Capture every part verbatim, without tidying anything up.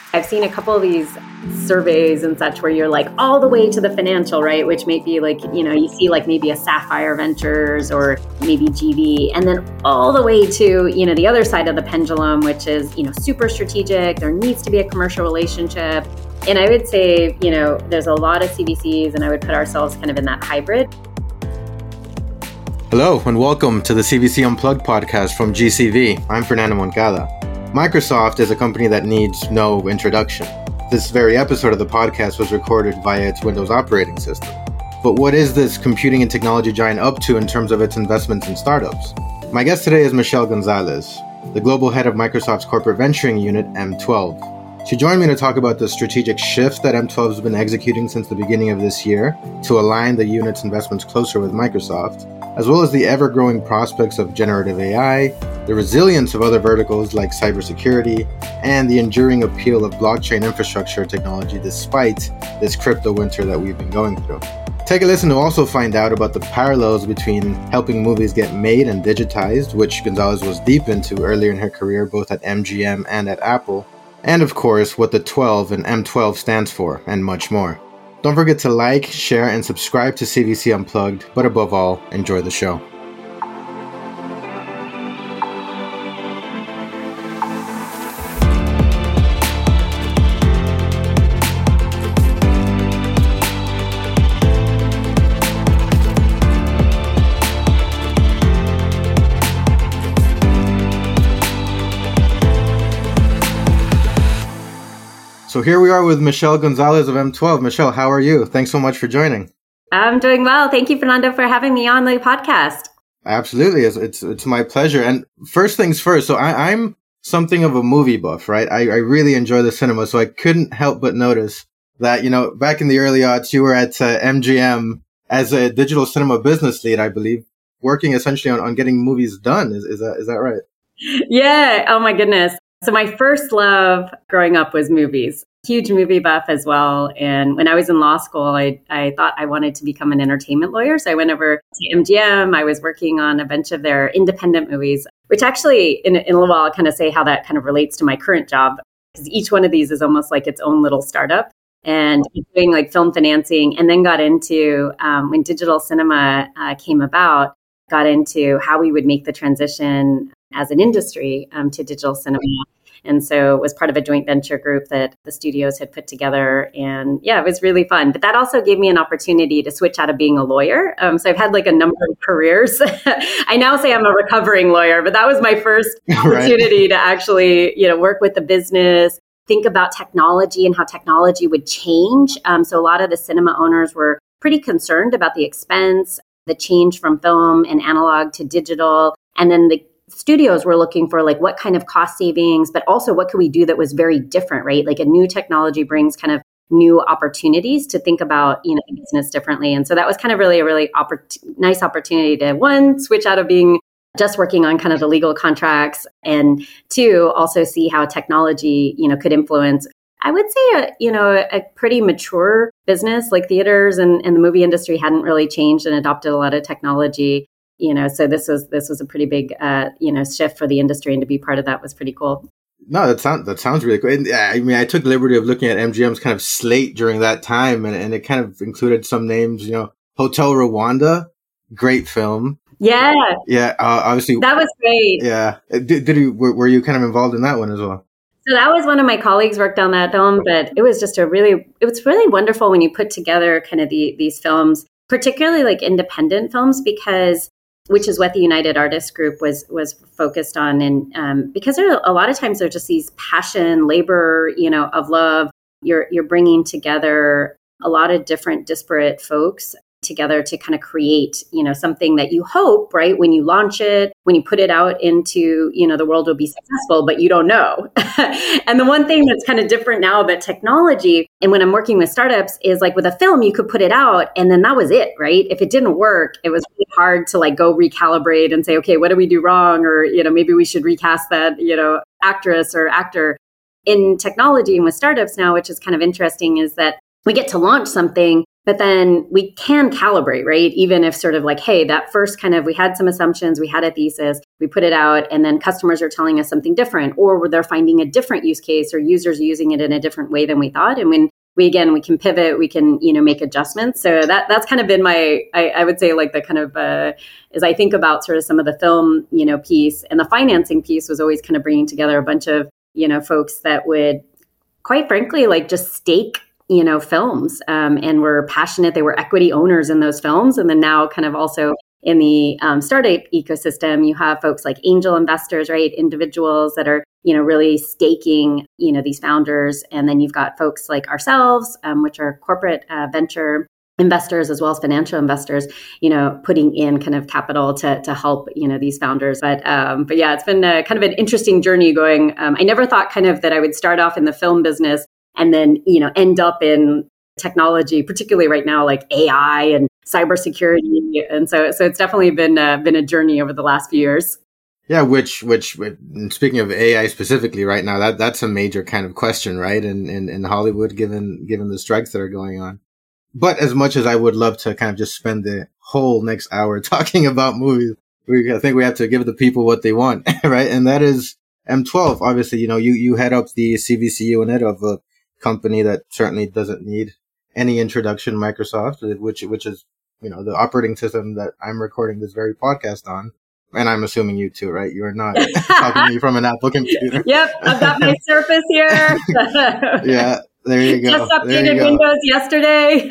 I've seen a couple of these surveys and such where you're like all the way to the financial, right? Which may be like, you know, you see like maybe a Sapphire Ventures or maybe G V, and then all the way to, you know, the other side of the pendulum, which is, you know, super strategic. There needs to be a commercial relationship. And I would say, you know, there's a lot of C V Cs, and I would put ourselves kind of in that hybrid. Hello, and welcome to the C V C Unplugged podcast from G C V. I'm Fernando Moncada. Microsoft is a company that needs no introduction. This very episode of the podcast was recorded via its Windows operating system. But what is this computing and technology giant up to in terms of its investments in startups? My guest today is Michelle Gonzalez, the global head of Microsoft's corporate venturing unit, M twelve. She joined me to talk about the strategic shift that M twelve has been executing since the beginning of this year to align the unit's investments closer with Microsoft, as well as the ever-growing prospects of generative A I, the resilience of other verticals like cybersecurity, and the enduring appeal of blockchain infrastructure technology despite this crypto winter that we've been going through. Take a listen to also find out about the parallels between helping movies get made and digitized, which Gonzalez was deep into earlier in her career both at M G M and at Apple, and of course what the twelve and M twelve stands for, and much more. Don't forget to like, share, and subscribe to C V C Unplugged, but above all, enjoy the show. So here we are with Michelle Gonzalez of M twelve. Michelle, how are you? Thanks so much for joining. I'm doing well. Thank you, Fernando, for having me on the podcast. Absolutely. It's it's, it's my pleasure. And first things first, so I, I'm something of a movie buff, right? I, I really enjoy the cinema, so I couldn't help but notice that, you know, back in the early aughts, you were at uh, M G M as a digital cinema business lead, I believe, working essentially on, on getting movies done. Is, is that is that right? Yeah. Oh, my goodness. So my first love growing up was movies. Huge movie buff as well. And when I was in law school, I, I thought I wanted to become an entertainment lawyer. So I went over to M G M. I was working on a bunch of their independent movies, which actually in, in a little while I'll kind of say how that kind of relates to my current job, because each one of these is almost like its own little startup. And doing like film financing, and then got into um, when digital cinema uh, came about, got into how we would make the transition as an industry um, to digital cinema. And so it was part of a joint venture group that the studios had put together. And yeah, it was really fun. But that also gave me an opportunity to switch out of being a lawyer. Um, so I've had like a number of careers. I now say I'm a recovering lawyer, but that was my first opportunity to actually, you know, work with the business, think about technology and how technology would change. Um, so a lot of the cinema owners were pretty concerned about the expense, the change from film and analog to digital, and then the studios were looking for like what kind of cost savings, but also what could we do that was very different, right? Like a new technology brings kind of new opportunities to think about, you know, business differently. And so that was kind of really a really oppor- nice opportunity to, one, switch out of being just working on kind of the legal contracts, and two, also see how technology, you know, could influence, I would say, a, you know, a pretty mature business. Like theaters and, and the movie industry hadn't really changed and adopted a lot of technology. You know, so this was this was a pretty big, uh, you know, shift for the industry, and to be part of that was pretty cool. No, that sounds that sounds really cool. And, I mean, I took the liberty of looking at M G M's kind of slate during that time, and, and it kind of included some names. You know, Hotel Rwanda, great film. Yeah, yeah. Uh, obviously, that was great. Yeah, did, did you were, were you kind of involved in that one as well? So that was one of my colleagues worked on that film, but it was just a really it was really wonderful when you put together kind of the these films, particularly like independent films, because. Which is what the United Artists Group was was focused on. And um, because there are, a lot of times there's just these passion, labor, you know, of love. You're you're bringing together a lot of different disparate folks together to kind of create, you know, something that you hope, right, when you launch it, when you put it out into, you know, the world will be successful, but you don't know. And the one thing that's kind of different now about technology, and when I'm working with startups, is like with a film, you could put it out and then that was it, right? If it didn't work, it was really hard to like go recalibrate and say, okay, what did we do wrong? Or, you know, maybe we should recast that, you know, actress or actor. In technology and with startups now, which is kind of interesting, is that we get to launch something But then we can calibrate, right? Even if sort of like, hey, that first kind of, we had some assumptions, we had a thesis, we put it out, and then customers are telling us something different, or they're finding a different use case, or users using it in a different way than we thought. And when we, again, we can pivot, we can, you know, make adjustments. So that that's kind of been my, I, I would say like the kind of, uh, as I think about sort of some of the film, you know, piece, and the financing piece was always kind of bringing together a bunch of, you know, folks that would, quite frankly, like just stake, you know, films um, and were passionate. They were equity owners in those films. And then now kind of also in the um, startup ecosystem, you have folks like angel investors, right? Individuals that are, you know, really staking, you know, these founders. And then you've got folks like ourselves, um, which are corporate uh, venture investors as well as financial investors, you know, putting in kind of capital to to help, you know, these founders. But um, but yeah, it's been a, kind of an interesting journey going. Um, I never thought kind of that I would start off in the film business and then, you know, end up in technology, particularly right now, like A I and cybersecurity. And so, so it's definitely been uh, been a journey over the last few years. Yeah, which, which, speaking of A I specifically right now, that that's a major kind of question, right? In, in, in Hollywood, given, given the strikes that are going on. But as much as I would love to kind of just spend the whole next hour talking about movies, we, I think we have to give the people what they want, right? And that is M twelve. Obviously, you know, you, you head up the C V C unit of a company that certainly doesn't need any introduction, Microsoft, which, which is, you know, the operating system that I'm recording this very podcast on. And I'm assuming you too, right? You are not talking to me from an Apple computer. Yep, I've got my Surface here. Yeah, there you go. Just updated Windows yesterday.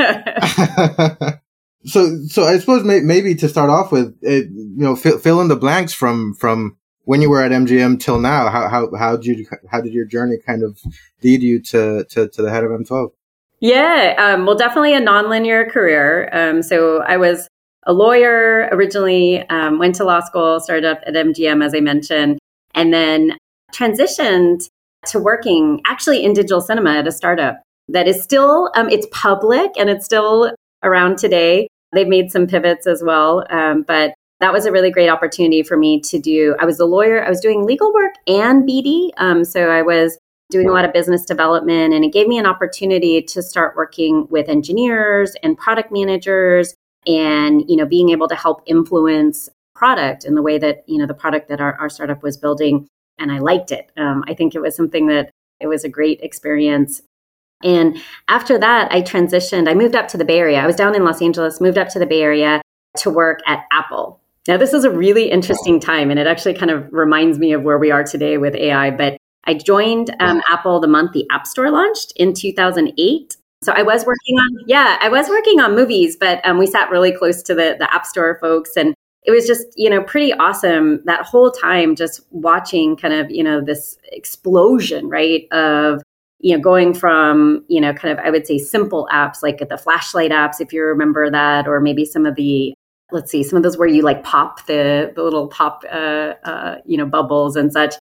so, so I suppose may, maybe to start off with, it, you know, fill, fill in the blanks from from when you were at M G M till now. How how how did you how did your journey kind of lead you to to, to the head of M twelve? Yeah, um, well, definitely a nonlinear career. Um, so I was a lawyer originally, um, went to law school, started up at M G M, as I mentioned, and then transitioned to working actually in digital cinema at a startup that is still, um, it's public and it's still around today. They've made some pivots as well, um, but that was a really great opportunity for me to do. I was a lawyer, I was doing legal work and B D, um, so I was doing a lot of business development, and it gave me an opportunity to start working with engineers and product managers, and, you know, being able to help influence product in the way that, you know, the product that our, our startup was building. And I liked it. Um, I think it was something that it was a great experience. And after that, I transitioned. I moved up to the Bay Area. I was down in Los Angeles, moved up to the Bay Area to work at Apple. Now, this is a really interesting time, and it actually kind of reminds me of where we are today with A I. But I joined um, Apple the month the App Store launched in two thousand eight. So I was working on, yeah, I was working on movies, but um, we sat really close to the, the App Store folks. And it was just, you know, pretty awesome that whole time, just watching kind of, you know, this explosion, right, of, you know, going from, you know, kind of, I would say simple apps like the flashlight apps, if you remember that, or maybe some of the, let's see, some of those where you like pop the, the little pop, uh, uh, you know, bubbles and such,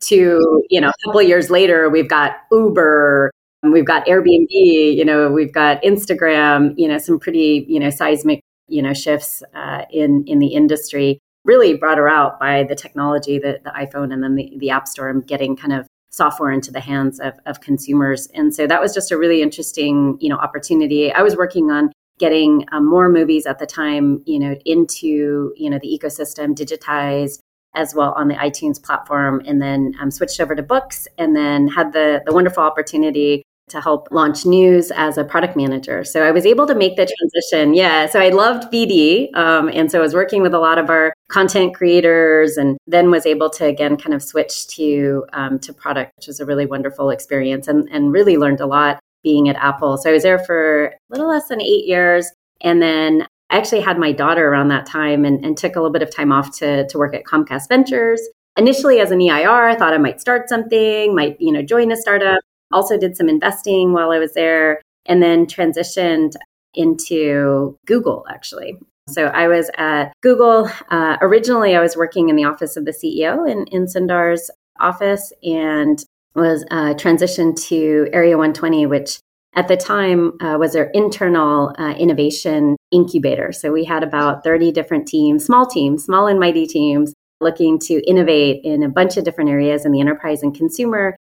to, you know, a couple of years later, we've got Uber, we've got Airbnb, you know, we've got Instagram, you know, some pretty, you know, seismic, you know, shifts uh, in, in the industry, really brought her out by the technology, the, the iPhone, and then the, the App Store, and getting kind of software into the hands of, of consumers. And so that was just a really interesting, you know, opportunity. I was working on getting um, more movies at the time, you know, into, you know, the ecosystem, digitized as well on the iTunes platform, and then um, switched over to books, and then had the the wonderful opportunity to help launch news as a product manager. So I was able to make the transition. Yeah. So I loved B D. Um, and so I was working with a lot of our content creators, and then was able to, again, kind of switch to um, to product, which was a really wonderful experience, and, and really learned a lot being at Apple. So I was there for a little less than eight years. And then I actually had my daughter around that time, and, and took a little bit of time off to, to work at Comcast Ventures. Initially as an E I R, I thought I might start something, might, you know, join a startup. Also did some investing while I was there, and then transitioned into Google, actually. So I was at Google. Uh, originally, I was working in the office of the C E O in, in Sundar's office, and was uh, transitioned to Area one twenty, which at the time uh, was our internal uh, innovation incubator. So we had about thirty different teams, small teams, small and mighty teams, looking to innovate in a bunch of different areas in the enterprise and consumer.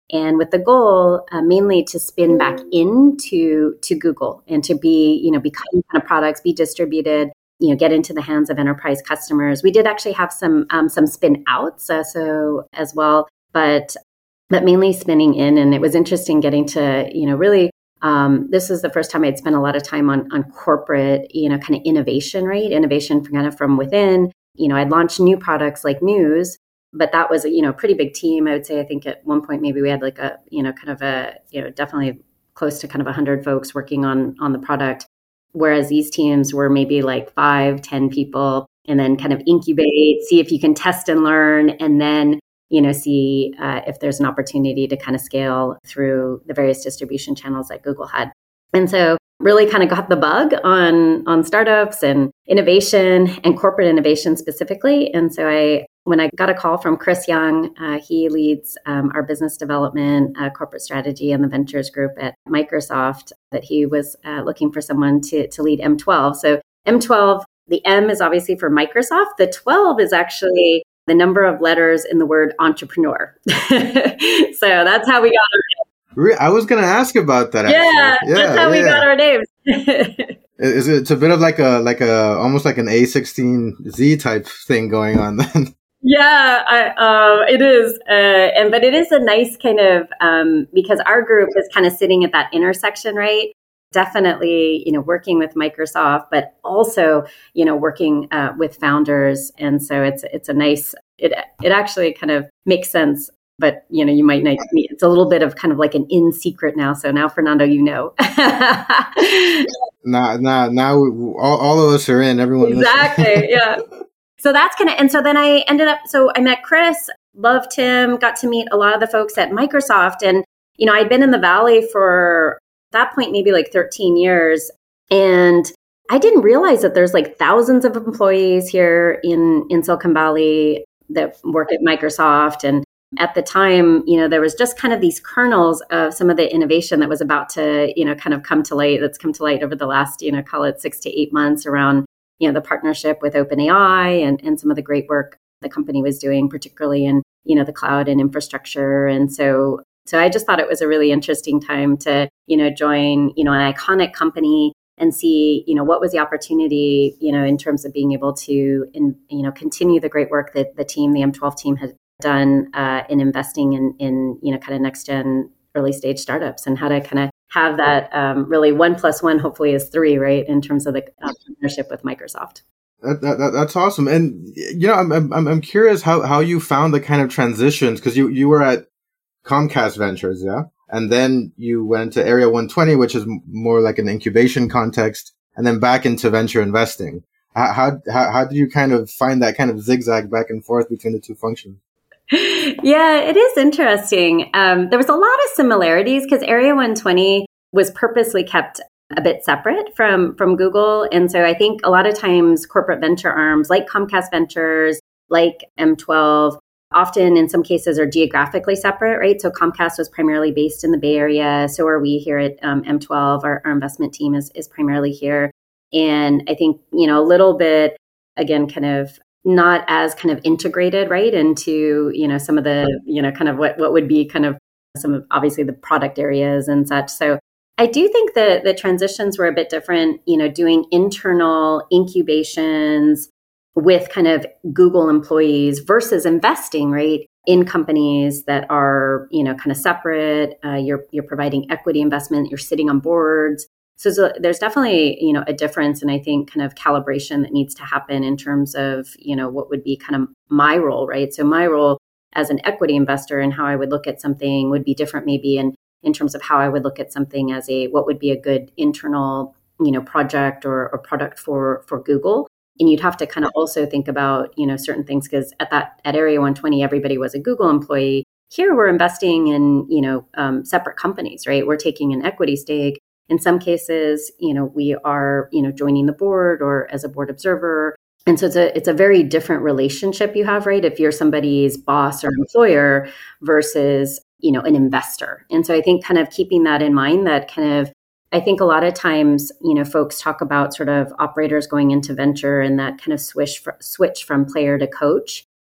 and with the goal uh, mainly to spin back into to Google and to be, you know, become kind of products, be distributed, you know, get into the hands of enterprise customers. We did actually have some um, some spin outs, uh, so as well, but but mainly spinning in. And it was interesting getting to, you know, really. Um, this is the first time I'd spent a lot of time on on corporate, you know, kind of innovation, right? Innovation from kind of from within. You know, I'd launched new products like News, but that was a, you know, pretty big team. I would say, I think at one point, maybe we had like a, you know, kind of a, you know, definitely close to kind of a hundred folks working on, on the product. Whereas these teams were maybe like five, ten people, and then kind of incubate, see if you can test and learn, and then, you know, see uh, if there's an opportunity to kind of scale through the various distribution channels that Google had. And so really kind of got the bug on, on startups and innovation and corporate innovation specifically. And so I, when I got a call from Chris Young, uh, he leads um, our business development, uh, corporate strategy, and the ventures group at Microsoft, that he was uh, looking for someone to, to lead M twelve. So M twelve, the M is obviously for Microsoft. The twelve is actually the number of letters in the word entrepreneur. So that's how we got our name. I was going to ask about that. Yeah, yeah, that's how yeah. we got our names. Is it, it's a bit of like a like a almost like an A sixteen Z type thing going on then. Yeah, I, uh, it is, uh, and but it is a nice kind of um, because our group is kind of sitting at that intersection, right? Definitely, you know, working with Microsoft, but also, you know, working uh, with founders, and so it's it's a nice. It it actually kind of makes sense. But, you know, you might not, it's a little bit of kind of like an in secret now. So now, Fernando, you know. now, now, now all, all of us are in, everyone. Exactly. Yeah. So that's kind of, and so then I ended up, so I met Chris, loved him, got to meet a lot of the folks at Microsoft. And, you know, I'd been in the Valley for at that point, maybe like thirteen years. And I didn't realize that there's like thousands of employees here in, in Silicon Valley that work at Microsoft. And at the time, you know, there was just kind of these kernels of some of the innovation that was about to, you know, kind of come to light, that's come to light over the last, you know, call it six to eight months around, you know, the partnership with OpenAI and, and some of the great work the company was doing, particularly in, you know, the cloud and infrastructure. And so, so I just thought it was a really interesting time to, you know, join, you know, an iconic company and see, you know, what was the opportunity, you know, in terms of being able to, in, you know, continue the great work that the team, the M twelve team had done uh, in investing in, in, you know, kind of next gen early stage startups, and how to kind of have that um, really one plus one hopefully is three, right, in terms of the uh, partnership with Microsoft. That, that, that's awesome. And, you know, I'm, I'm, I'm curious how, how you found the kind of transitions, because you, you were at Comcast Ventures, yeah? And then you went to Area one twenty, which is more like an incubation context, and then back into venture investing. How, how, how did you kind of find that kind of zigzag back and forth between the two functions? Yeah, it is interesting. Um, there was a lot of similarities because Area one twenty was purposely kept a bit separate from, from Google. And so I think a lot of times corporate venture arms like Comcast Ventures, like M twelve, often in some cases are geographically separate, right? So Comcast was primarily based in the Bay Area. So are we here at um, M twelve. Our, our investment team is, is primarily here. And I think, you know, a little bit, again, kind of not as kind of integrated, right, into, you know, some of the, you know, kind of what, what would be kind of some of obviously the product areas and such. So I do think that the transitions were a bit different, you know, doing internal incubations with kind of Google employees versus investing, right, in companies that are, you know, kind of separate. Uh, you're you're providing equity investment, you're sitting on boards. So, so there's definitely, you know, a difference, and I think kind of calibration that needs to happen in terms of, you know, what would be kind of my role, right? So my role as an equity investor and how I would look at something would be different maybe in, in terms of how I would look at something as a, what would be a good internal, you know, project or, or product for, for Google. And you'd have to kind of also think about, you know, certain things, because at that, at Area one twenty, everybody was a Google employee. Here we're investing in, you know, um, separate companies, right? We're taking an equity stake. In some cases, you know, we are, you know, joining the board or as a board observer. And so it's a it's a very different relationship you have, right? If you're somebody's boss or employer versus, you know, an investor. And so I think kind of keeping that in mind, that kind of, I think a lot of times, you know, folks talk about sort of operators going into venture and that kind of switch fr- switch from player to coach.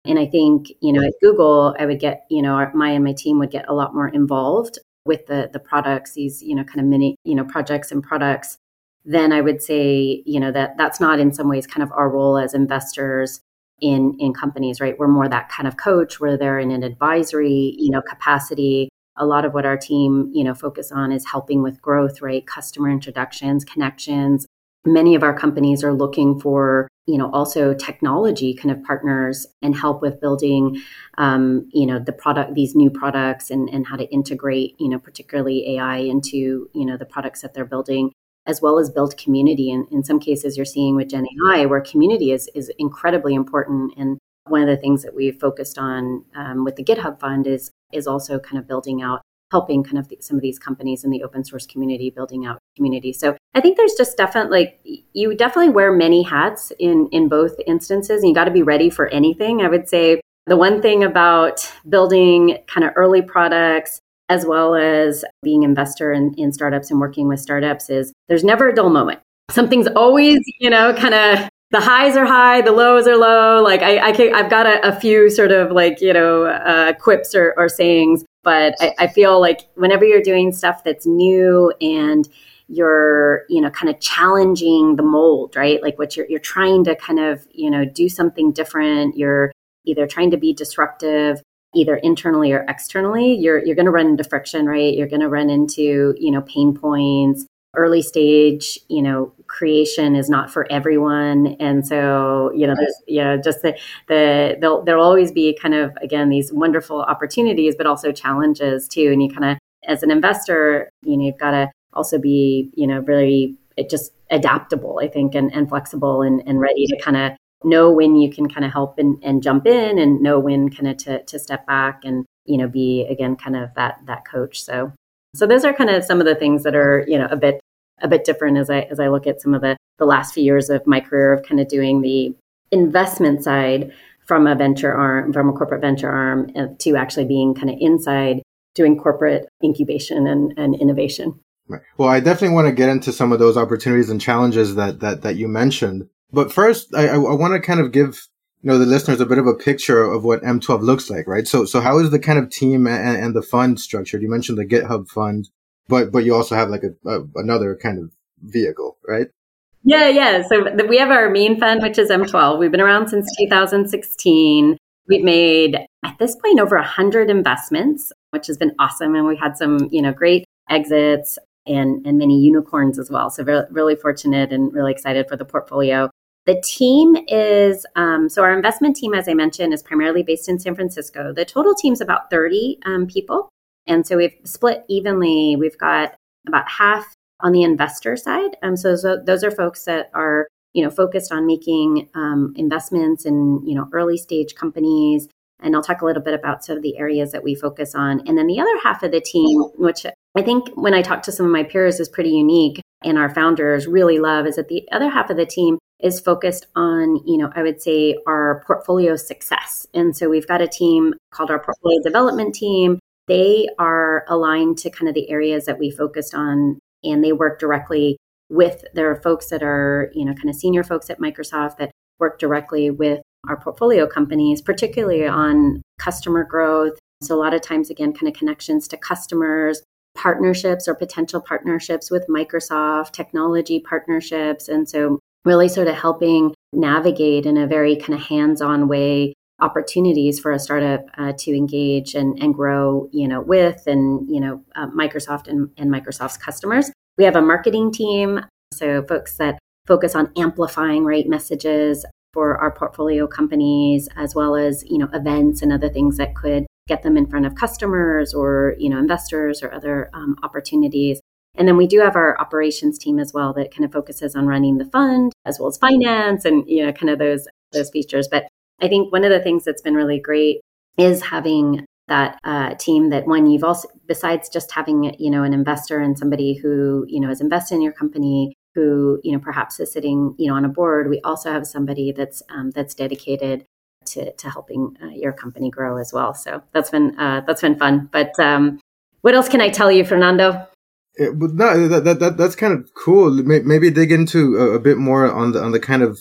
And I think, you know, at Google, I would get, you know, my and my team would get a lot more involved with the the products, these, you know, kind of mini, you know, projects and products. Then I would say, you know, that that's not in some ways kind of our role as investors in in companies, right? We're more that kind of coach where they're in an advisory, you know, capacity. A lot of what our team, you know, focus on is helping with growth, right? Customer introductions, connections. Many of our companies are looking for, you know, also technology kind of partners and help with building, um, you know, the product, these new products and, and how to integrate, you know, particularly A I into, you know, the products that they're building, as well as build community. And in some cases you're seeing with Gen A I where community is, is incredibly important. And one of the things that we've focused on um, with the GitHub Fund is, is also kind of building out helping kind of the, some of these companies in the open source community, building out community. So I think there's just definitely, like, you definitely wear many hats in, in both instances, and you got to be ready for anything. I would say the one thing about building kind of early products, as well as being investor in, in startups and working with startups, is there's never a dull moment. Something's always, you know, kind of the highs are high, the lows are low. Like I, I can, I've got a, a few sort of like, you know, uh, quips or, or sayings, but I, I feel like whenever you're doing stuff that's new and you're, you know, kind of challenging the mold, right? Like what you're, you're trying to kind of, you know, do something different. You're either trying to be disruptive, either internally or externally. You're, you're going to run into friction, right? You're going to run into, you know, pain points. Early stage, you know, creation is not for everyone. And so, you know, there's, you know, just the, the, there'll, there'll always be kind of, again, these wonderful opportunities, but also challenges too. And you kind of, as an investor, you know, you've got to also be, you know, really just adaptable, I think, and, and flexible and, and ready to kind of know when you can kind of help and, and jump in and know when kind of to, to step back and, you know, be, again, kind of that, that coach. So, so those are kind of some of the things that are, you know, a bit, a bit different as I, as I look at some of the, the last few years of my career of kind of doing the investment side from a venture arm, from a corporate venture arm to actually being kind of inside doing corporate incubation and, and innovation. Right. Well, I definitely want to get into some of those opportunities and challenges that, that, that you mentioned. But first, I, I want to kind of give, you know, the listeners a bit of a picture of what M twelve looks like, right? So, so how is the kind of team and, and the fund structured? You mentioned the GitHub Fund, but, but you also have like a, a another kind of vehicle, right? Yeah, yeah. So the, we have our main fund, which is M twelve. We've been around since two thousand sixteen. We've made at this point over a hundred investments, which has been awesome. And we had some, you know, great exits and, and many unicorns as well. So really, really fortunate and really excited for the portfolio. The team is, um, so our investment team, as I mentioned, is primarily based in San Francisco. The total team's about thirty um, people. And so we've split evenly. We've got about half on the investor side. Um, so those, those are folks that are, you know, focused on making um, investments in, you know, early stage companies. And I'll talk a little bit about some of the areas that we focus on. And then the other half of the team, which I think when I talk to some of my peers is pretty unique and our founders really love, is that the other half of the team is focused on, you know, I would say our portfolio success. And so we've got a team called our portfolio development team. They are aligned to kind of the areas that we focused on, and they work directly with their folks that are, you know, kind of senior folks at Microsoft that work directly with our portfolio companies, particularly on customer growth. So a lot of times, again, kind of connections to customers, partnerships or potential partnerships with Microsoft, technology partnerships. And so really sort of helping navigate in a very kind of hands-on way opportunities for a startup uh, to engage and, and grow, you know, with and, you know, uh, Microsoft and, and Microsoft's customers. We have a marketing team, so folks that focus on amplifying right messages for our portfolio companies, as well as, you know, events and other things that could get them in front of customers or, you know, investors or other um, opportunities. And then we do have our operations team as well that kind of focuses on running the fund as well as finance and, you know, kind of those those features. But I think one of the things that's been really great is having that uh, team that one, you've also, besides just having, you know, an investor and somebody who, you know, has invested in your company, who, you know, perhaps is sitting, you know, on a board, we also have somebody that's um, that's dedicated to to helping uh, your company grow as well. So that's been uh, that's been fun. But um, what else can I tell you, Fernando? It, no, that, that that that's kind of cool. Maybe dig into a, a bit more on the on the kind of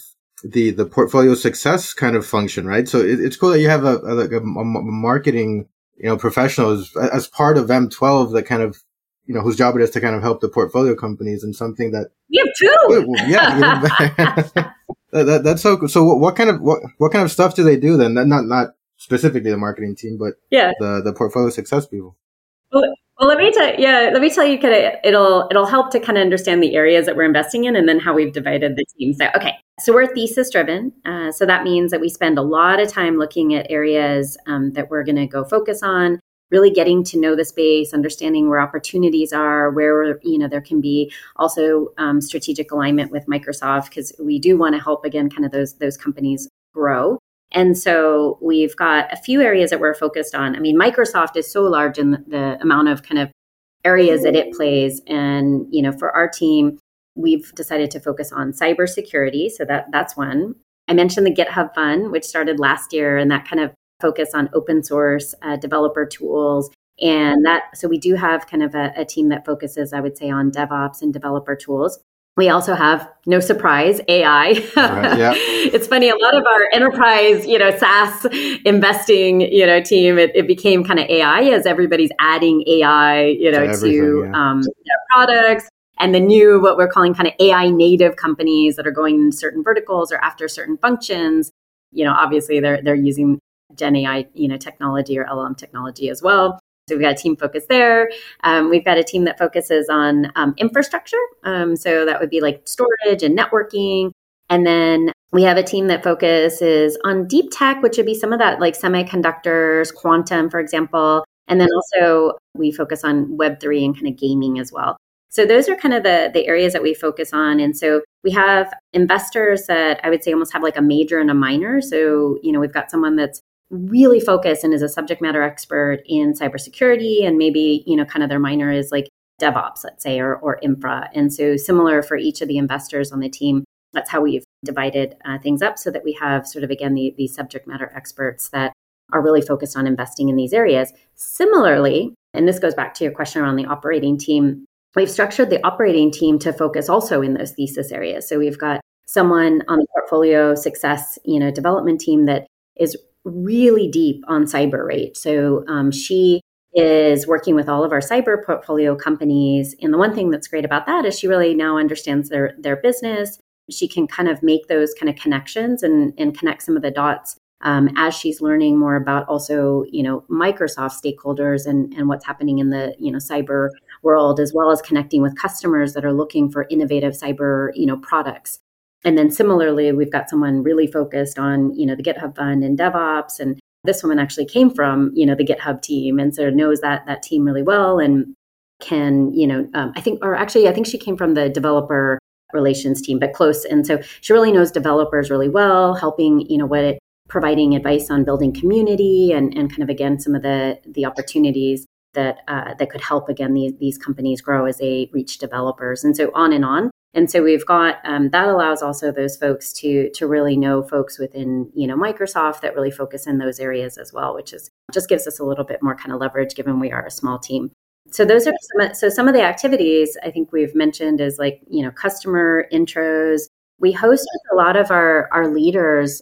the the portfolio success kind of function, right? So it, it's cool that you have a, a like a, a marketing, you know, professionals as part of M twelve that kind of, you know, whose job it is to kind of help the portfolio companies, and something that we have two. Well, yeah, you know, that, that, that's so cool. So what, what kind of what what kind of stuff do they do then? Not not specifically the marketing team, but yeah. the the portfolio success people. Well, well, let me tell yeah, let me tell you kind of it'll it'll help to kind of understand the areas that we're investing in, and then how we've divided the teams. So okay, so we're thesis driven. Uh, so that means that we spend a lot of time looking at areas um, that we're going to go focus on, really getting to know the space, understanding where opportunities are, where, you know, there can be also um, strategic alignment with Microsoft, because we do want to help, again, kind of those those companies grow. And so we've got a few areas that we're focused on. I mean, Microsoft is so large in the, the amount of kind of areas that it plays. And, you know, for our team, we've decided to focus on cybersecurity. So that that's one. I mentioned the GitHub Fund, which started last year, and that kind of focus on open source uh, developer tools. And that, so we do have kind of a, a team that focuses, I would say, on DevOps and developer tools. We also have, no surprise, A I. Right, yeah. It's funny, a lot of our enterprise, you know, SaaS investing, you know, team, it, it became kind of A I as everybody's adding A I, you know, to, to yeah. um, their products. And the new, what we're calling kind of A I native companies that are going in certain verticals or after certain functions, you know, obviously they're they're using Gen A I, you know, technology or L L M technology as well. So we've got a team focused there. Um, we've got a team that focuses on um, infrastructure. Um, so that would be like storage and networking. And then we have a team that focuses on deep tech, which would be some of that like semiconductors, quantum, for example. And then also we focus on Web three and kind of gaming as well. So those are kind of the, the areas that we focus on. And so we have investors that I would say almost have like a major and a minor. So, you know, we've got someone that's really focused and is a subject matter expert in cybersecurity, and maybe, you know, kind of their minor is like DevOps, let's say, or, or infra. And so similar for each of the investors on the team, that's how we've divided uh, things up, so that we have sort of, again, the, the subject matter experts that are really focused on investing in these areas. Similarly, and this goes back to your question around the operating team, we've structured the operating team to focus also in those thesis areas. So we've got someone on the portfolio success, you know, development team that is really deep on cyber, right? So um, she is working with all of our cyber portfolio companies. And the one thing that's great about that is she really now understands their their business. She can kind of make those kind of connections and, and connect some of the dots um, as she's learning more about also, you know, Microsoft stakeholders and, and what's happening in the, you know, cyber world, as well as connecting with customers that are looking for innovative cyber, you know, products. And then similarly, we've got someone really focused on, you know, the GitHub Fund and DevOps. And this woman actually came from, you know, the GitHub team, and so knows that that team really well, and can, you know, um, I think, or actually, I think she came from the developer relations team, but close. And so she really knows developers really well, helping, you know, what it, providing advice on building community and, and kind of, again, some of the the opportunities that uh, that could help, again, these, these companies grow as they reach developers, and so on and on. And so we've got, um, that allows also those folks to to really know folks within, you know, Microsoft that really focus in those areas as well, which is just gives us a little bit more kind of leverage given we are a small team. So those are some, of- so some of the activities I think we've mentioned is like, you know, customer intros. We host with a lot of our, our leaders.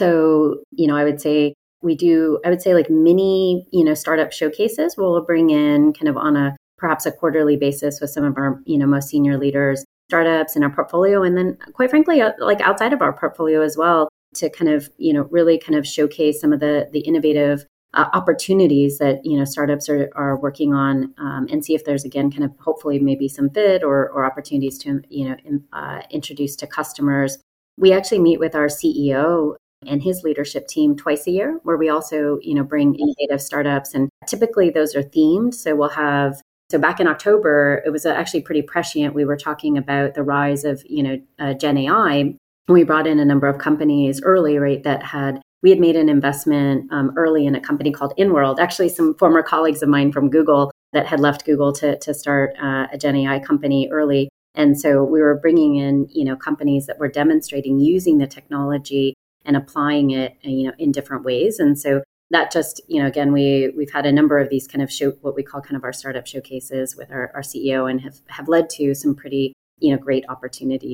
So, you know, I would say we do, I would say like mini, you know, startup showcases. We'll bring in kind of on a, perhaps a quarterly basis with some of our, you know, most senior leaders, startups in our portfolio. And then quite frankly, uh, like outside of our portfolio as well, to kind of, you know, really kind of showcase some of the, the innovative uh, opportunities that, you know, startups are, are working on, um, and see if there's, again, kind of hopefully maybe some fit or, or opportunities to, you know, in, uh, introduce to customers. We actually meet with our C E O and his leadership team twice a year, where we also, you know, bring innovative startups, and typically those are themed. So we'll have, so back in October, it was actually pretty prescient. We were talking about the rise of, you know, uh, Gen A I. And we brought in a number of companies early, right, that had, we had made an investment um, early in a company called InWorld, actually some former colleagues of mine from Google that had left Google to, to start uh, a Gen A I company early. And so we were bringing in, you know, companies that were demonstrating using the technology and applying it, you know, in different ways. And so that just, you know, again, we, we've had a number of these kind of show, what we call kind of our startup showcases with our, our C E O, and have, have led to some pretty, you know, great opportunities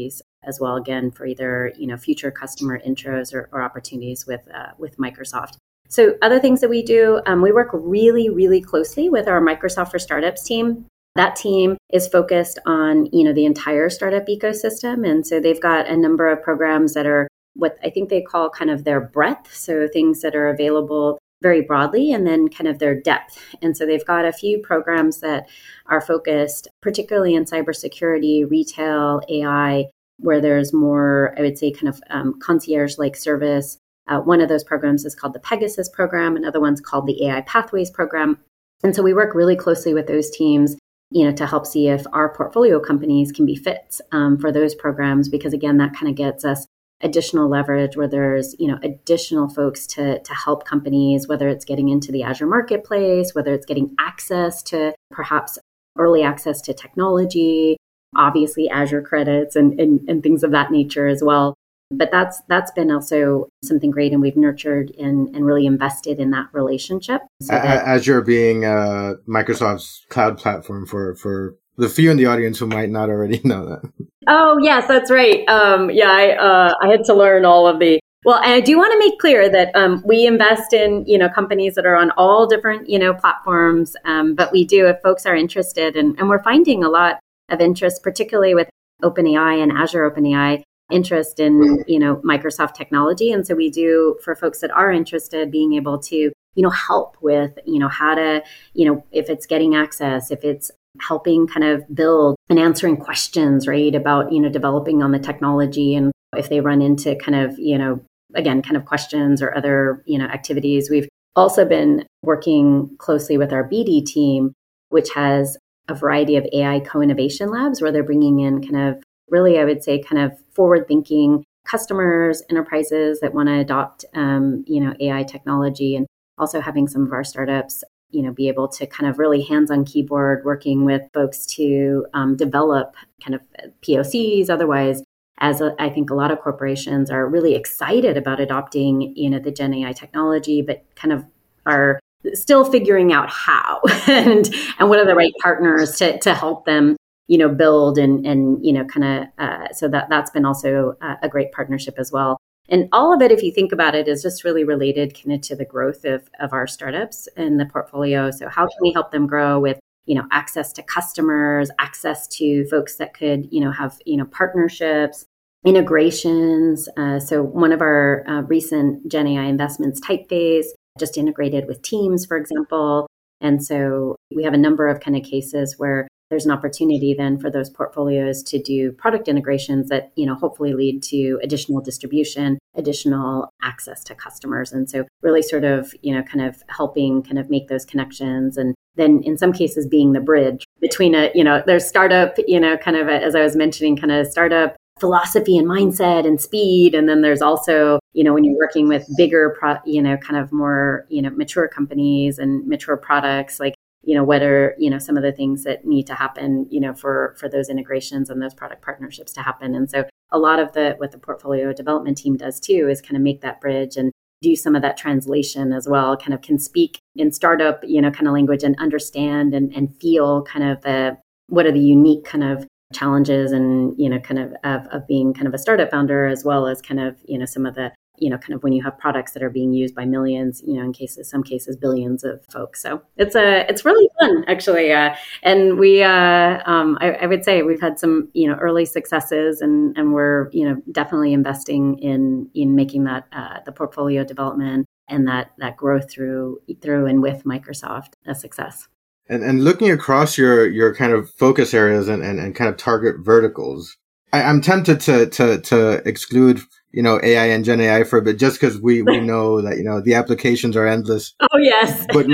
as well, again, for either, you know, future customer intros or, or opportunities with uh, with Microsoft. So other things that we do, um, we work really, really closely with our Microsoft for Startups team. That team is focused on, you know, the entire startup ecosystem. And so they've got a number of programs that are what I think they call kind of their breadth. So things that are available very broadly, and then kind of their depth. And so they've got a few programs that are focused particularly in cybersecurity, retail, A I, where there's more, I would say, kind of um, concierge-like service. Uh, one of those programs is called the Pegasus program. Another one's called the A I Pathways program. And so we work really closely with those teams, you know, to help see if our portfolio companies can be fits um, for those programs, because again, that kind of gets us additional leverage where there's, you know, additional folks to to help companies, whether it's getting into the Azure marketplace, whether it's getting access to perhaps early access to technology, obviously Azure credits and, and, and things of that nature as well. But that's that's been also something great, and we've nurtured and, and really invested in that relationship. So that, Azure being uh, Microsoft's cloud platform for, for the few in the audience who might not already know that. Oh, yes, that's right. Um, yeah, I, uh, I had to learn all of the, well, and I do want to make clear that um, we invest in, you know, companies that are on all different, you know, platforms. Um, but we do, if folks are interested, and, and we're finding a lot of interest, particularly with OpenAI and Azure OpenAI, interest in, you know, Microsoft technology. And so we do, for folks that are interested, being able to, you know, help with, you know, how to, you know, if it's getting access, if it's helping kind of build and answering questions, right, about, you know, developing on the technology. And if they run into kind of, you know, again, kind of questions or other, you know, activities. We've also been working closely with our B D team, which has a variety of A I co-innovation labs where they're bringing in kind of really, I would say, kind of forward-thinking customers, enterprises that want to adopt, um, you know, A I technology, and also having some of our startups, you know, be able to kind of really hands on keyboard, working with folks to um, develop kind of P O Cs. Otherwise, as a, I think a lot of corporations are really excited about adopting, you know, the Gen A I technology, but kind of are still figuring out how and and what are the right partners to to help them, you know, build and, and, you know, kind of, uh, so that, that's been also a, a great partnership as well. And all of it, if you think about it, is just really related kind of to the growth of, of our startups in the portfolio. So how can we help them grow with, you know, access to customers, access to folks that could, you know, have, you know, partnerships, integrations. Uh, so one of our uh, recent Gen A I investments, Typeface, just integrated with Teams, for example. And so we have a number of kind of cases where there's an opportunity then for those portfolios to do product integrations that, you know, hopefully lead to additional distribution, additional access to customers. And so really sort of, you know, kind of helping kind of make those connections. And then in some cases being the bridge between a, you know, there's startup, you know, kind of a, as I was mentioning, kind of startup philosophy and mindset and speed. And then there's also, you know, when you're working with bigger, pro, you know, kind of more, you know, mature companies and mature products, like, you know, what are, you know, some of the things that need to happen, you know, for, for those integrations and those product partnerships to happen. And so a lot of the, what the portfolio development team does too, is kind of make that bridge and do some of that translation as well, kind of can speak in startup, you know, kind of language and understand and, and feel kind of the, what are the unique kind of challenges and, you know, kind of, of, of being kind of a startup founder, as well as kind of, you know, some of the, you know, kind of when you have products that are being used by millions, you know, in cases, some cases, billions of folks. So it's a, it's really fun, actually. Uh, and we, uh, um, I, I would say we've had some, you know, early successes, and, and we're, you know, definitely investing in, in making that, uh, the portfolio development and that, that growth through, through and with Microsoft a success. And and looking across your, your kind of focus areas and, and, and kind of target verticals, I, I'm tempted to, to, to exclude, you know, A I and Gen A I for a bit, just because we, we know that, you know, the applications are endless. Oh, yes. But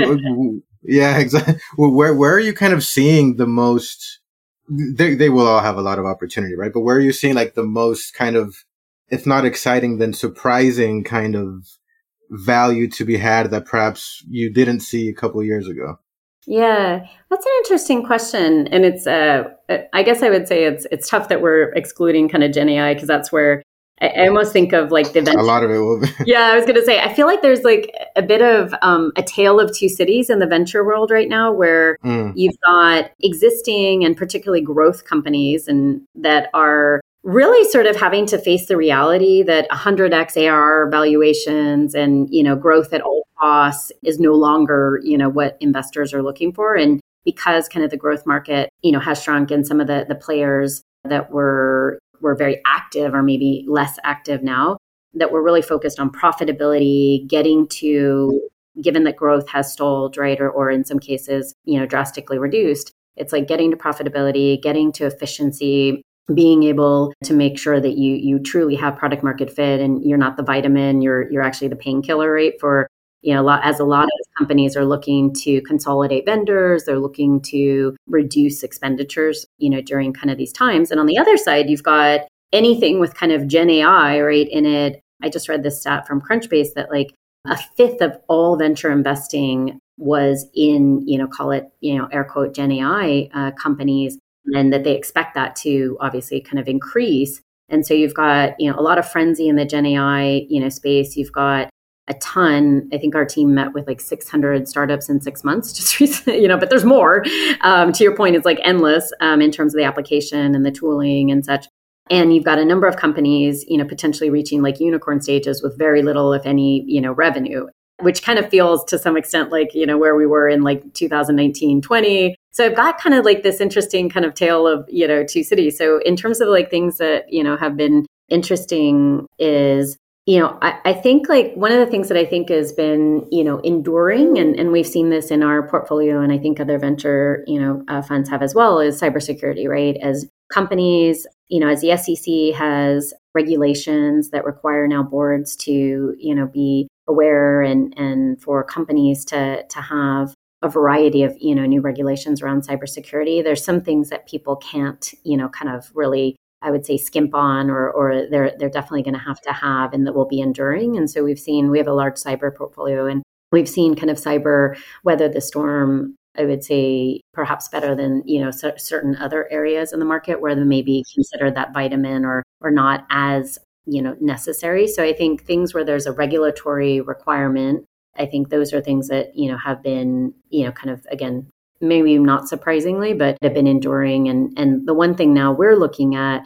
yeah, exactly. Well, where, where are you kind of seeing the most, they, they will all have a lot of opportunity, right? But where are you seeing like the most kind of, if not exciting, then surprising kind of value to be had that perhaps you didn't see a couple of years ago? Yeah, that's an interesting question. And it's, uh, I guess I would say it's it's tough that we're excluding kind of Gen A I, because that's where I, I almost think of like the venture. A lot of it will be. Yeah, I was going to say, I feel like there's like a bit of um, a tale of two cities in the venture world right now, where mm. you've got existing and particularly growth companies and that are really sort of having to face the reality that one hundred x A R R valuations and, you know, growth at all costs is no longer, you know, what investors are looking for. And because kind of the growth market, you know, has shrunk and some of the, the players that were were very active or maybe less active now, that were really focused on profitability, getting to, given that growth has stalled, right, or, or in some cases, you know, drastically reduced, it's like getting to profitability, getting to efficiency, being able to make sure that you you truly have product market fit and you're not the vitamin, you're you're actually the painkiller, right? For, you know, a lot, as a lot of companies are looking to consolidate vendors, they're looking to reduce expenditures, you know, during kind of these times. And on the other side, you've got anything with kind of Gen A I, right, in it. I just read this stat from Crunchbase that like a fifth of all venture investing was in, you know, call it, you know, air quote, Gen A I uh, companies, and that they expect that to obviously kind of increase. And so you've got, you know, a lot of frenzy in the Gen A I, you know, space. You've got a ton. I think our team met with like six hundred startups in six months just recently, you know, but there's more. Um, to your point, it's like endless um, in terms of the application and the tooling and such. And you've got a number of companies, you know, potentially reaching like unicorn stages with very little, if any, you know, revenue, which kind of feels to some extent like, you know, where we were in like two thousand nineteen, twenty. So I've got kind of like this interesting kind of tale of, you know, two cities. So in terms of like things that, you know, have been interesting is, you know, I, I think like one of the things that I think has been, you know, enduring, and, and we've seen this in our portfolio, and I think other venture, you know, uh, funds have as well, is cybersecurity, right? As companies, you know, as the S E C has regulations that require now boards to, you know, be aware and and for companies to to have a variety of, you know, new regulations around cybersecurity. There's some things that people can't, you know, kind of really, I would say, skimp on, or or they're they're definitely going to have to have, and that will be enduring. And so we've seen, we have a large cyber portfolio, and we've seen kind of cyber weather the storm, I would say, perhaps better than, you know, c- certain other areas in the market where they may be considered that vitamin or or not as, you know, necessary. So I think things where there's a regulatory requirement, I think those are things that, you know, have been, you know, kind of, again, maybe not surprisingly, but have been enduring. And and the one thing now we're looking at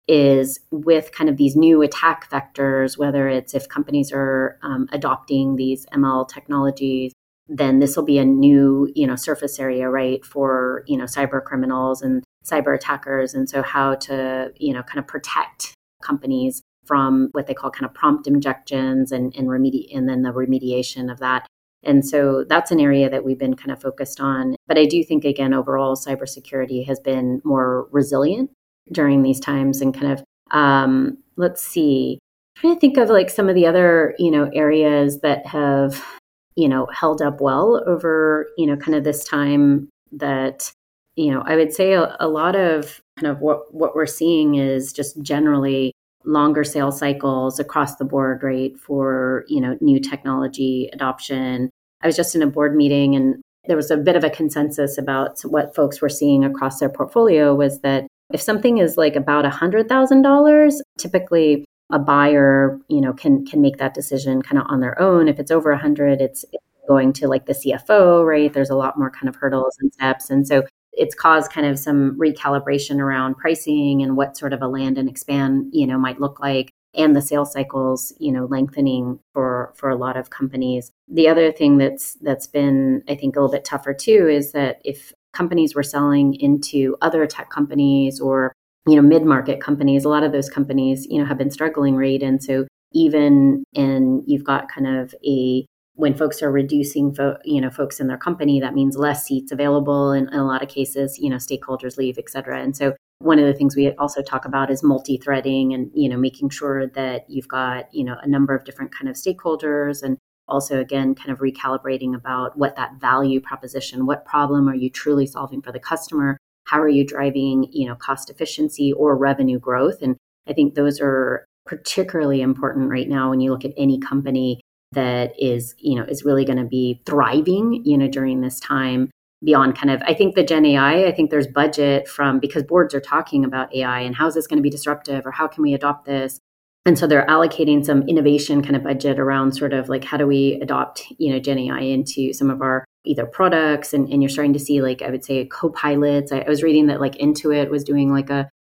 is with kind of these new attack vectors, whether it's if companies are um, adopting these M L technologies, then this will be a new, you know, surface area, right, for, you know, cyber criminals and cyber attackers. And so how to, you know, kind of protect companies from what they call kind of prompt injections and, and remedi- and then the remediation of that. And so that's an area that we've been kind of focused on. But I do think, again, overall, cybersecurity has been more resilient during these times. And kind of, um, let's see, I'm trying to think of like some of the other, you know, areas that have, you know, held up well over, you know, kind of this time that, you know, I would say a, a lot of kind of what, what we're seeing is just generally longer sales cycles across the board, right, for, you know, new technology adoption. I was just in a board meeting and there was a bit of a consensus about what folks were seeing across their portfolio was that if something is like about one hundred thousand dollars, typically a buyer, you know, can can make that decision kind of on their own. If it's over one hundred, it's going to like the C F O, right? There's a lot more kind of hurdles and steps. And so it's caused kind of some recalibration around pricing and what sort of a land and expand, you know, might look like, and the sales cycles, you know, lengthening for for a lot of companies. The other thing that's that's been, I think, a little bit tougher too is that if companies were selling into other tech companies or, you know, mid-market companies, a lot of those companies, you know, have been struggling, right? And so even, and you've got kind of a, when folks are reducing, fo- you know, folks in their company, that means less seats available. And in a lot of cases, you know, stakeholders leave, et cetera. And so one of the things we also talk about is multi-threading and, you know, making sure that you've got, you know, a number of different kind of stakeholders, and also, again, kind of recalibrating about what that value proposition, what problem are you truly solving for the customer? How are you driving, you know, cost efficiency or revenue growth? And I think those are particularly important right now when you look at any company that is, you know, is really going to be thriving, you know, during this time beyond kind of, I think the Gen A I, I think there's budget from, because boards are talking about A I and how is this going to be disruptive or how can we adopt this? And so they're allocating some innovation kind of budget around sort of like, how do we adopt, you know, Gen A I into some of our either products? And, and you're starting to see, like, I would say co-pilots. I, I was reading that like Intuit was doing like a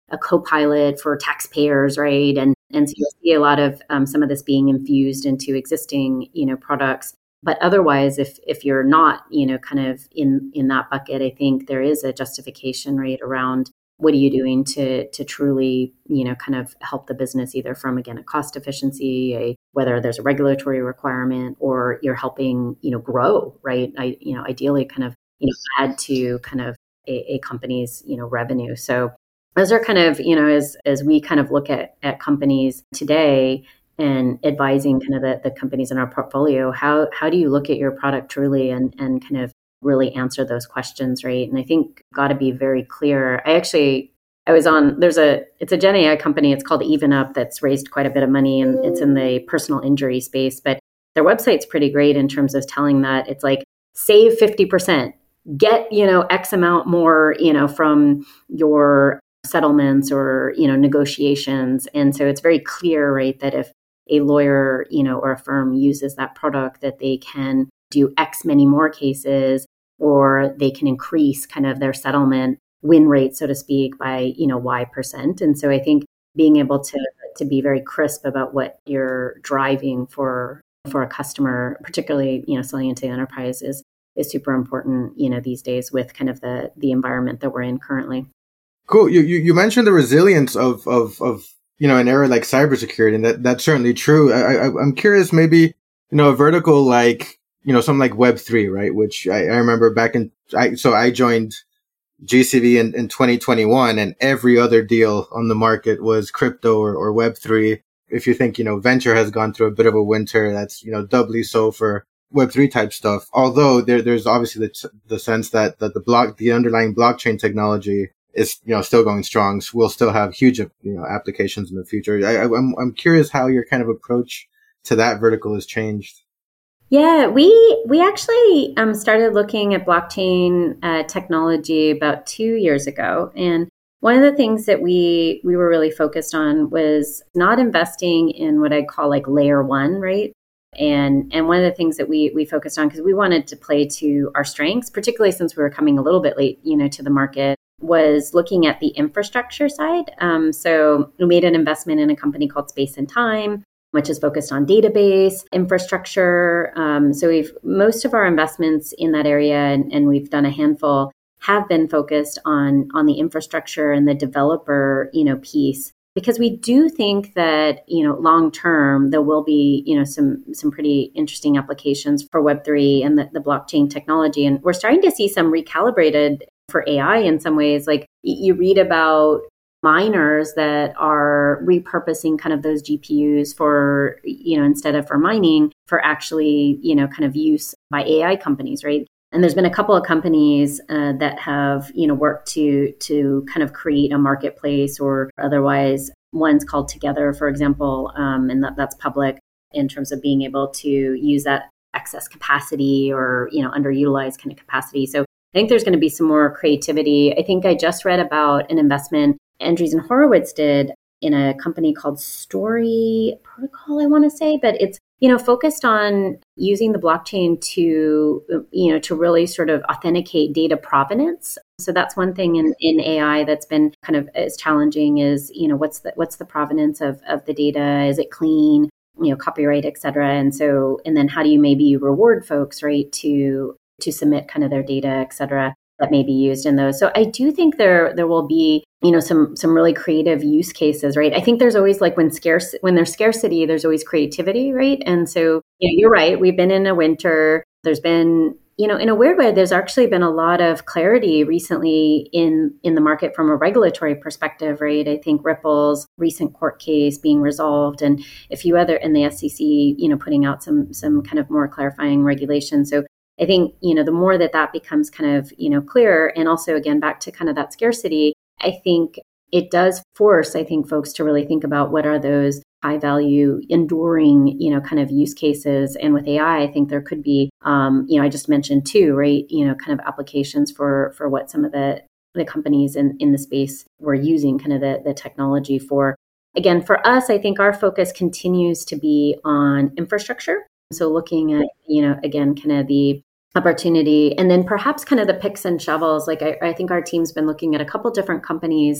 a co-pilot for taxpayers, right? And and so you see a lot of um, some of this being infused into existing, you know, products. But otherwise, if if you're not, you know, kind of in in that bucket, I think there is a justification, right, around what are you doing to to truly, you know, kind of help the business, either from, again, a cost efficiency, a whether there's a regulatory requirement, or you're helping, you know, grow, right? I, you know, ideally kind of, you know, add to kind of a, a company's, you know, revenue. So those are kind of, you know, as as we kind of look at at companies today and advising kind of the, the companies in our portfolio, how how do you look at your product truly and and kind of really answer those questions, right? And I think got to be very clear. I actually, I was on, there's a, it's a Gen A I company, it's called Even Up, that's raised quite a bit of money, and it's in the personal injury space, but their website's pretty great in terms of telling that it's like, save fifty percent, get, you know, X amount more, you know, from your settlements or, you know, negotiations. And so it's very clear, right, that if a lawyer, you know, or a firm uses that product, that they can do X many more cases, or they can increase kind of their settlement win rate, so to speak, by, you know, Y percent. And so I think being able to to be very crisp about what you're driving for for a customer, particularly, you know, selling into the enterprise, is is super important, you know, these days with kind of the the environment that we're in currently. Cool. You you, you mentioned the resilience of of of you know, an area like cybersecurity, and that that's certainly true. I, I I'm curious, maybe, you know, a vertical like, you know, something like Web three, right? Which I, I remember back in, I, so I joined G C V in, in twenty twenty-one, and every other deal on the market was crypto or, or Web three. If you think, you know, venture has gone through a bit of a winter, that's, you know, doubly so for Web three type stuff. Although there, there's obviously the, the sense that, that the block, the underlying blockchain technology is, you know, still going strong. So we'll still have huge, you know, applications in the future. I, I, I'm, I'm curious how your kind of approach to that vertical has changed. Yeah, we we actually um, started looking at blockchain uh, technology about two years ago, and one of the things that we we were really focused on was not investing in what I call like layer one, right? And and one of the things that we we focused on, because we wanted to play to our strengths, particularly since we were coming a little bit late, you know, to the market, was looking at the infrastructure side. Um, so we made an investment in a company called Space and Time, which is focused on database infrastructure. Um, so we've most of our investments in that area, and, and we've done a handful, have been focused on on the infrastructure and the developer, you know, piece, because we do think that, you know, long term there will be, you know, some some pretty interesting applications for Web three and the, the blockchain technology, and we're starting to see some recalibrated for A I in some ways. Like you read about miners that are repurposing kind of those G P Us for, you know, instead of for mining, for actually, you know, kind of use by A I companies, right? And there's been a couple of companies uh, that have, you know, worked to to kind of create a marketplace, or otherwise, one's called Together, for example, um, and that, that's public, in terms of being able to use that excess capacity or, you know, underutilized kind of capacity. So I think there's going to be some more creativity. I think I just read about an investment Andreessen Horowitz did in a company called Story Protocol, I want to say, but it's, you know, focused on using the blockchain to, you know, to really sort of authenticate data provenance. So that's one thing in, in A I that's been kind of as challenging is, you know, what's the what's the provenance of, of the data? Is it clean? You know, copyright, et cetera. And so, and then how do you maybe reward folks, right, to to submit kind of their data, et cetera, that may be used in those. So I do think there there will be, you know, some some really creative use cases, right? I think there's always like when scarce when there's scarcity, there's always creativity, right? And so, you know, you're right. We've been in a winter. There's been, you know, in a weird way, there's actually been a lot of clarity recently in in the market from a regulatory perspective, right? I think Ripple's recent court case being resolved, and a few other, and the S E C, you know, putting out some some kind of more clarifying regulations. So I think, you know, the more that that becomes kind of, you know, clearer, and also again back to kind of that scarcity, I think it does force, I think, folks to really think about what are those high value, enduring, you know, kind of use cases. And with A I, I think there could be, um, you know, I just mentioned too, right, you know, kind of applications for for what some of the the companies in, in the space were using kind of the, the technology for. Again, for us, I think our focus continues to be on infrastructure. So looking at, you know, again, kind of the opportunity, and then perhaps kind of the picks and shovels. Like I, I think our team's been looking at a couple different companies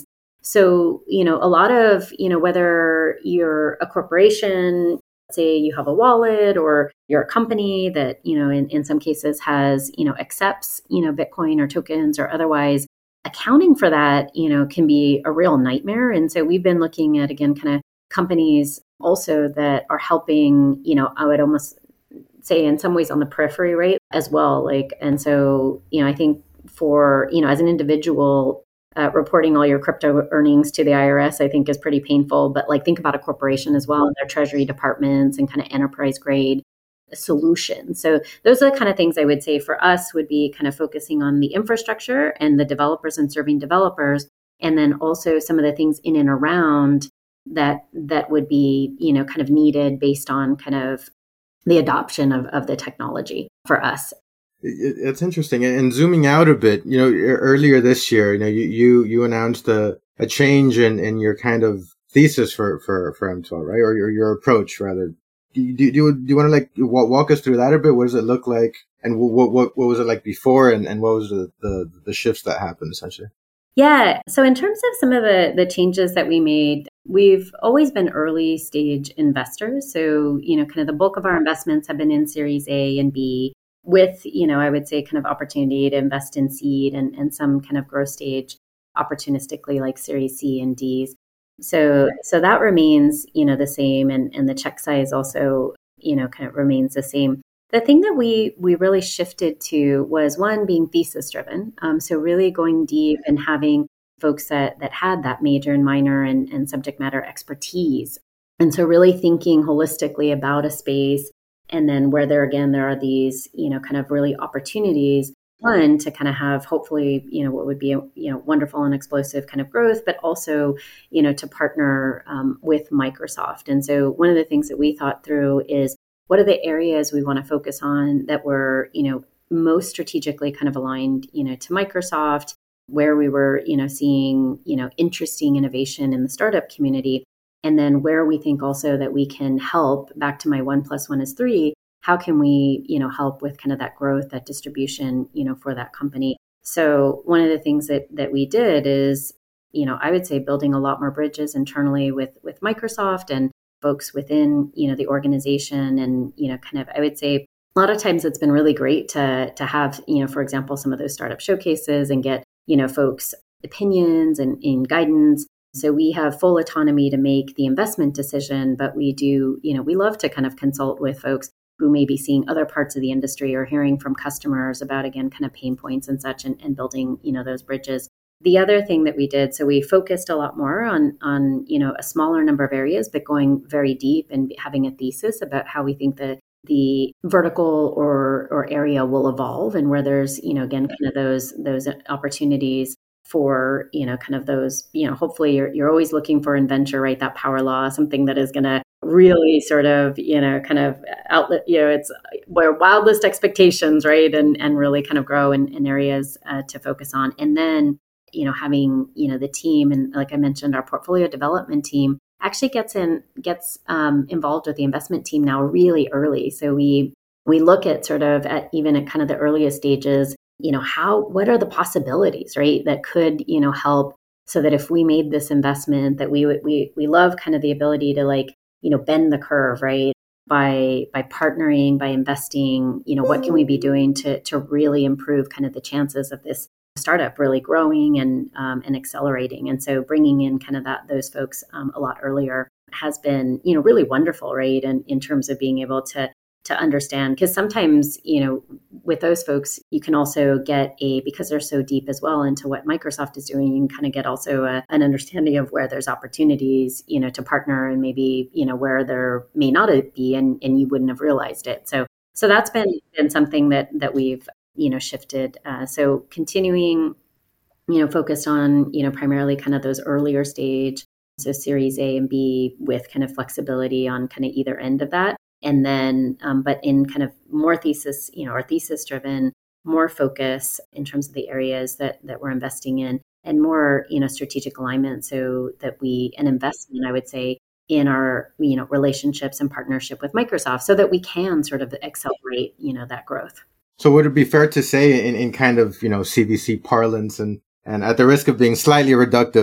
So, you know, a lot of, you know, whether you're a corporation, say you have a wallet, or you're a company that, you know, in, in some cases has, you know, accepts, you know, Bitcoin or tokens or otherwise, accounting for that, you know, can be a real nightmare. And so we've been looking at, again, kind of companies also that are helping, you know, I would almost say in some ways on the periphery, right, as well. Like, and so, you know, I think for, you know, as an individual, uh, reporting all your crypto earnings to the I R S, I think is pretty painful. But like, think about a corporation as well, and their treasury departments and kind of enterprise grade solutions. So those are the kind of things I would say for us would be kind of focusing on the infrastructure and the developers and serving developers. And then also some of the things in and around that that would be, you know, kind of needed based on kind of the adoption of, of the technology for us. It's interesting. And zooming out a bit, you know, earlier this year, you know, you you, you announced a, a change in, in your kind of thesis for, for, for M twelve, right? Or your, your approach, rather. Do you, do you, do you want to like walk us through that a bit? What does it look like? And what, what, what was it like before? And, and what was the, the, the shifts that happened essentially? Yeah. So in terms of some of the, the changes that we made, we've always been early stage investors. So, you know, kind of the bulk of our investments have been in Series A and B with, you know, I would say kind of opportunity to invest in seed and, and some kind of growth stage opportunistically like Series C and Ds. So, so that remains, you know, the same. And, and the check size also, you know, kind of remains the same. The thing that we we really shifted to was one, being thesis driven. Um, so really going deep and having folks that that had that major and minor and, and subject matter expertise. And so really thinking holistically about a space, and then where there again there are these, you know, kind of really opportunities. One, to kind of have hopefully, you know, what would be a, you know, wonderful and explosive kind of growth, but also, you know, to partner um, with Microsoft. And so one of the things that we thought through is, what are the areas we want to focus on that were, you know, most strategically kind of aligned, you know, to Microsoft, where we were, you know, seeing, you know, interesting innovation in the startup community. And then where we think also that we can help, back to my one plus one is three, how can we, you know, help with kind of that growth, that distribution, you know, for that company. So one of the things that that we did is, you know, I would say building a lot more bridges internally with with Microsoft and folks within, you know, the organization. And, you know, kind of, I would say a lot of times it's been really great to to have, you know, for example, some of those startup showcases and get, you know, folks' opinions and, and guidance. So we have full autonomy to make the investment decision, but we do, you know, we love to kind of consult with folks who may be seeing other parts of the industry or hearing from customers about, again, kind of pain points and such, and, and building, you know, those bridges. The other thing that we did, so we focused a lot more on, on, you know, a smaller number of areas, but going very deep and having a thesis about how we think that the vertical or or area will evolve, and where there's, you know, again, kind of those those opportunities for, you know, kind of those, you know, hopefully you're you're always looking for in venture, right? That power law, something that is going to really sort of, you know, kind of outlet, you know, it's where wildest expectations, right? And and really kind of grow in, in areas uh, to focus on. And then, you know, having, you know, the team, and like I mentioned, our portfolio development team actually gets in, gets um, involved with the investment team now really early. So we we look at sort of at even at kind of the earliest stages, you know, how, what are the possibilities, right? That could, you know, help, so that if we made this investment, that we would, we, we love kind of the ability to, like, you know, bend the curve, right? By, by partnering, by investing, you know, what can we be doing to, to really improve kind of the chances of this startup really growing and, um, and accelerating. And so bringing in kind of that, those folks um, a lot earlier has been, you know, really wonderful, right? And in terms of being able to, to understand, because sometimes, you know, with those folks, you can also get a, because they're so deep as well into what Microsoft is doing, you can kind of get also a, an understanding of where there's opportunities, you know, to partner, and maybe, you know, where there may not be, and, and you wouldn't have realized it. So, so that's been, been something that, that we've, you know, shifted. Uh, so continuing, you know, focused on, you know, primarily kind of those earlier stage, so Series A and B, with kind of flexibility on kind of either end of that. And then, um, but in kind of more thesis, you know, or thesis driven, more focus in terms of the areas that that we're investing in, and more, you know, strategic alignment, so that we, an investment, I would say, in our, you know, relationships and partnership with Microsoft, so that we can sort of accelerate, you know, that growth. So would it be fair to say, in, in kind of, you know, C V C parlance, and, and at the risk of being slightly reductive,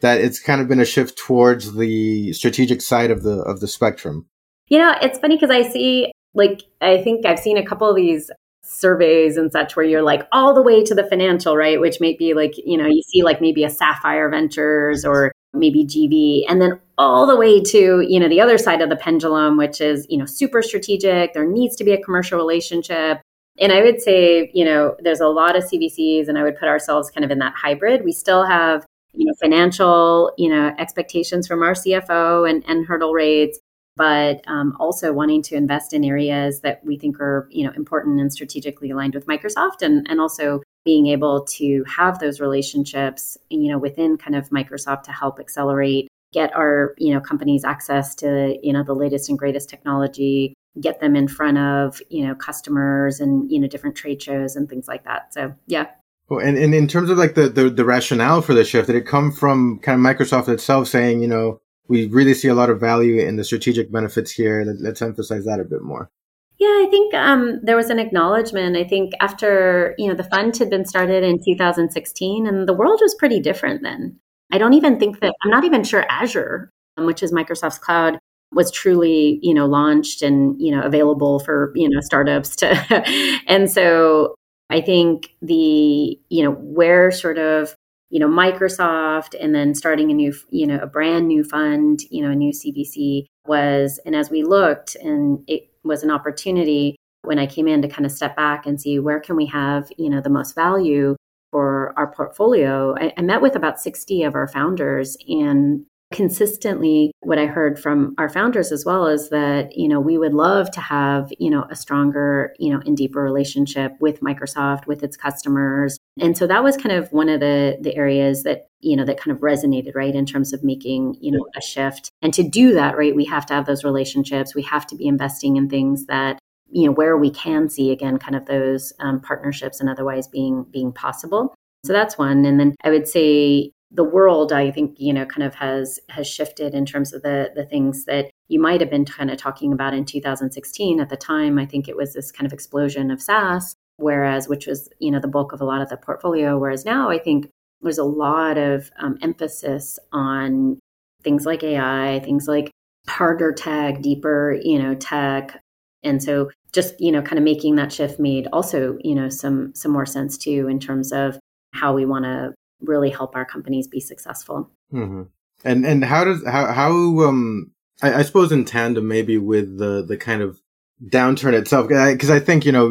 that it's kind of been a shift towards the strategic side of the of the spectrum? You know, it's funny because I see, like, I think I've seen a couple of these surveys and such where you're like all the way to the financial, right? Which may be like, you know, you see like maybe a Sapphire Ventures or maybe G V, and then all the way to, you know, the other side of the pendulum, which is, you know, super strategic. There needs to be a commercial relationship. And I would say, you know, there's a lot of C V Cs, and I would put ourselves kind of in that hybrid. We still have, you know, financial, you know, expectations from our C F O and, and hurdle rates, but um, also wanting to invest in areas that we think are, you know, important and strategically aligned with Microsoft, and, and also being able to have those relationships, you know, within kind of Microsoft to help accelerate, get our, you know, companies access to, you know, the latest and greatest technology, get them in front of, you know, customers and, you know, different trade shows and things like that. So, yeah. Well, and, and in terms of like the, the, the rationale for the shift, did it come from kind of Microsoft itself saying, you know, we really see a lot of value in the strategic benefits here. Let, let's emphasize that a bit more. Yeah, I think um, there was an acknowledgement. I think after, you know, the fund had been started in two thousand sixteen, and the world was pretty different then. I don't even think that, I'm not even sure Azure, um, which is Microsoft's cloud, was truly, you know, launched and, you know, available for, you know, startups to. And so I think the, you know, where sort of, you know, Microsoft and then starting a new, you know, a brand new fund, you know, a new C V C was, and as we looked, and it was an opportunity when I came in to kind of step back and see where can we have, you know, the most value for our portfolio. I, I met with about sixty of our founders, and consistently what I heard from our founders as well is that, you know, we would love to have, you know, a stronger, you know, and deeper relationship with Microsoft, with its customers. And so that was kind of one of the the areas that, you know, that kind of resonated, right, in terms of making, you know, a shift. And to do that, right, we have to have those relationships. We have to be investing in things that, you know, where we can see, again, kind of those um, partnerships and otherwise being being possible. So that's one. And then I would say the world, I think, you know, kind of has has shifted in terms of the the things that you might have been kind of talking about in two thousand sixteen. At the time, I think it was this kind of explosion of SaaS, whereas, which was, you know, the bulk of a lot of the portfolio. Whereas now I think there's a lot of um, emphasis on things like A I, things like harder tech, deeper, you know, tech. And so just, you know, kind of making that shift made also, you know, some some more sense too, in terms of how we want to really help our companies be successful. Mm-hmm. And and how does how how um I, I suppose in tandem maybe with the the kind of downturn itself, because I, I think, you know,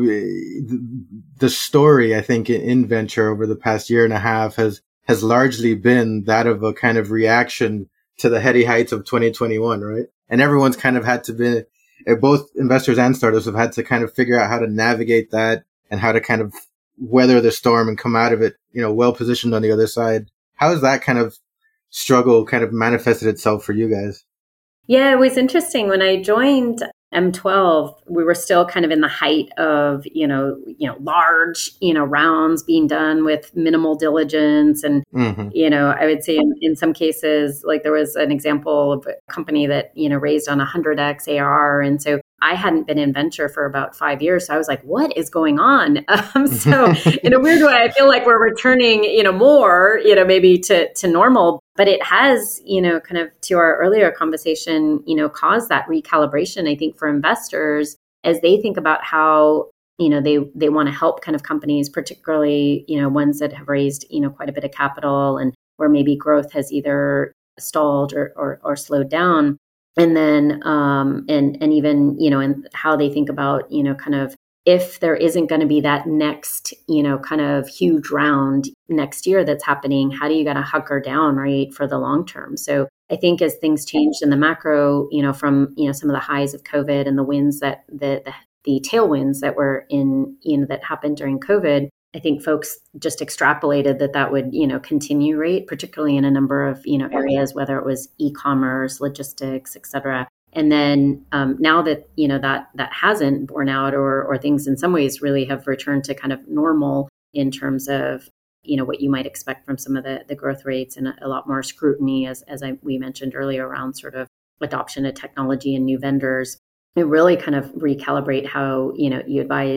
the story I think in venture over the past year and a half has has largely been that of a kind of reaction to the heady heights of twenty twenty-one, right? And everyone's kind of had to be, both investors and startups have had to kind of figure out how to navigate that and how to kind of weather the storm and come out of it, you know, well positioned on the other side. How has that kind of struggle kind of manifested itself for you guys? Yeah, it was interesting. When I joined M twelve, we were still kind of in the height of, you know, you know, large, you know, rounds being done with minimal diligence. And, mm-hmm. you know, I would say in, in some cases, like there was an example of a company that, you know, raised on one hundred x A R R. And so I hadn't been in venture for about five years. So I was like, what is going on? Um, so in a weird way, I feel like we're returning, you know, more, you know, maybe to, to normal. But it has, you know, kind of to our earlier conversation, you know, caused that recalibration, I think, for investors as they think about how, you know, they, they want to help kind of companies, particularly, you know, ones that have raised, you know, quite a bit of capital and where maybe growth has either stalled or, or, or slowed down. And then, um, and, and even, you know, and how they think about, you know, kind of if there isn't going to be that next, you know, kind of huge round next year that's happening, how do you got to hunker down, right, for the long term? So I think as things changed in the macro, you know, from, you know, some of the highs of COVID and the winds that the, the, the tailwinds that were in, you know, that happened during COVID, I think folks just extrapolated that that would, you know, continue, right, particularly in a number of, you know, areas, whether it was e-commerce, logistics, et cetera. And then um, now that, you know, that that hasn't borne out, or or things in some ways really have returned to kind of normal in terms of, you know, what you might expect from some of the, the growth rates, and a, a lot more scrutiny, as as I, we mentioned earlier, around sort of adoption of technology and new vendors. It really kind of recalibrate how, you know, you advise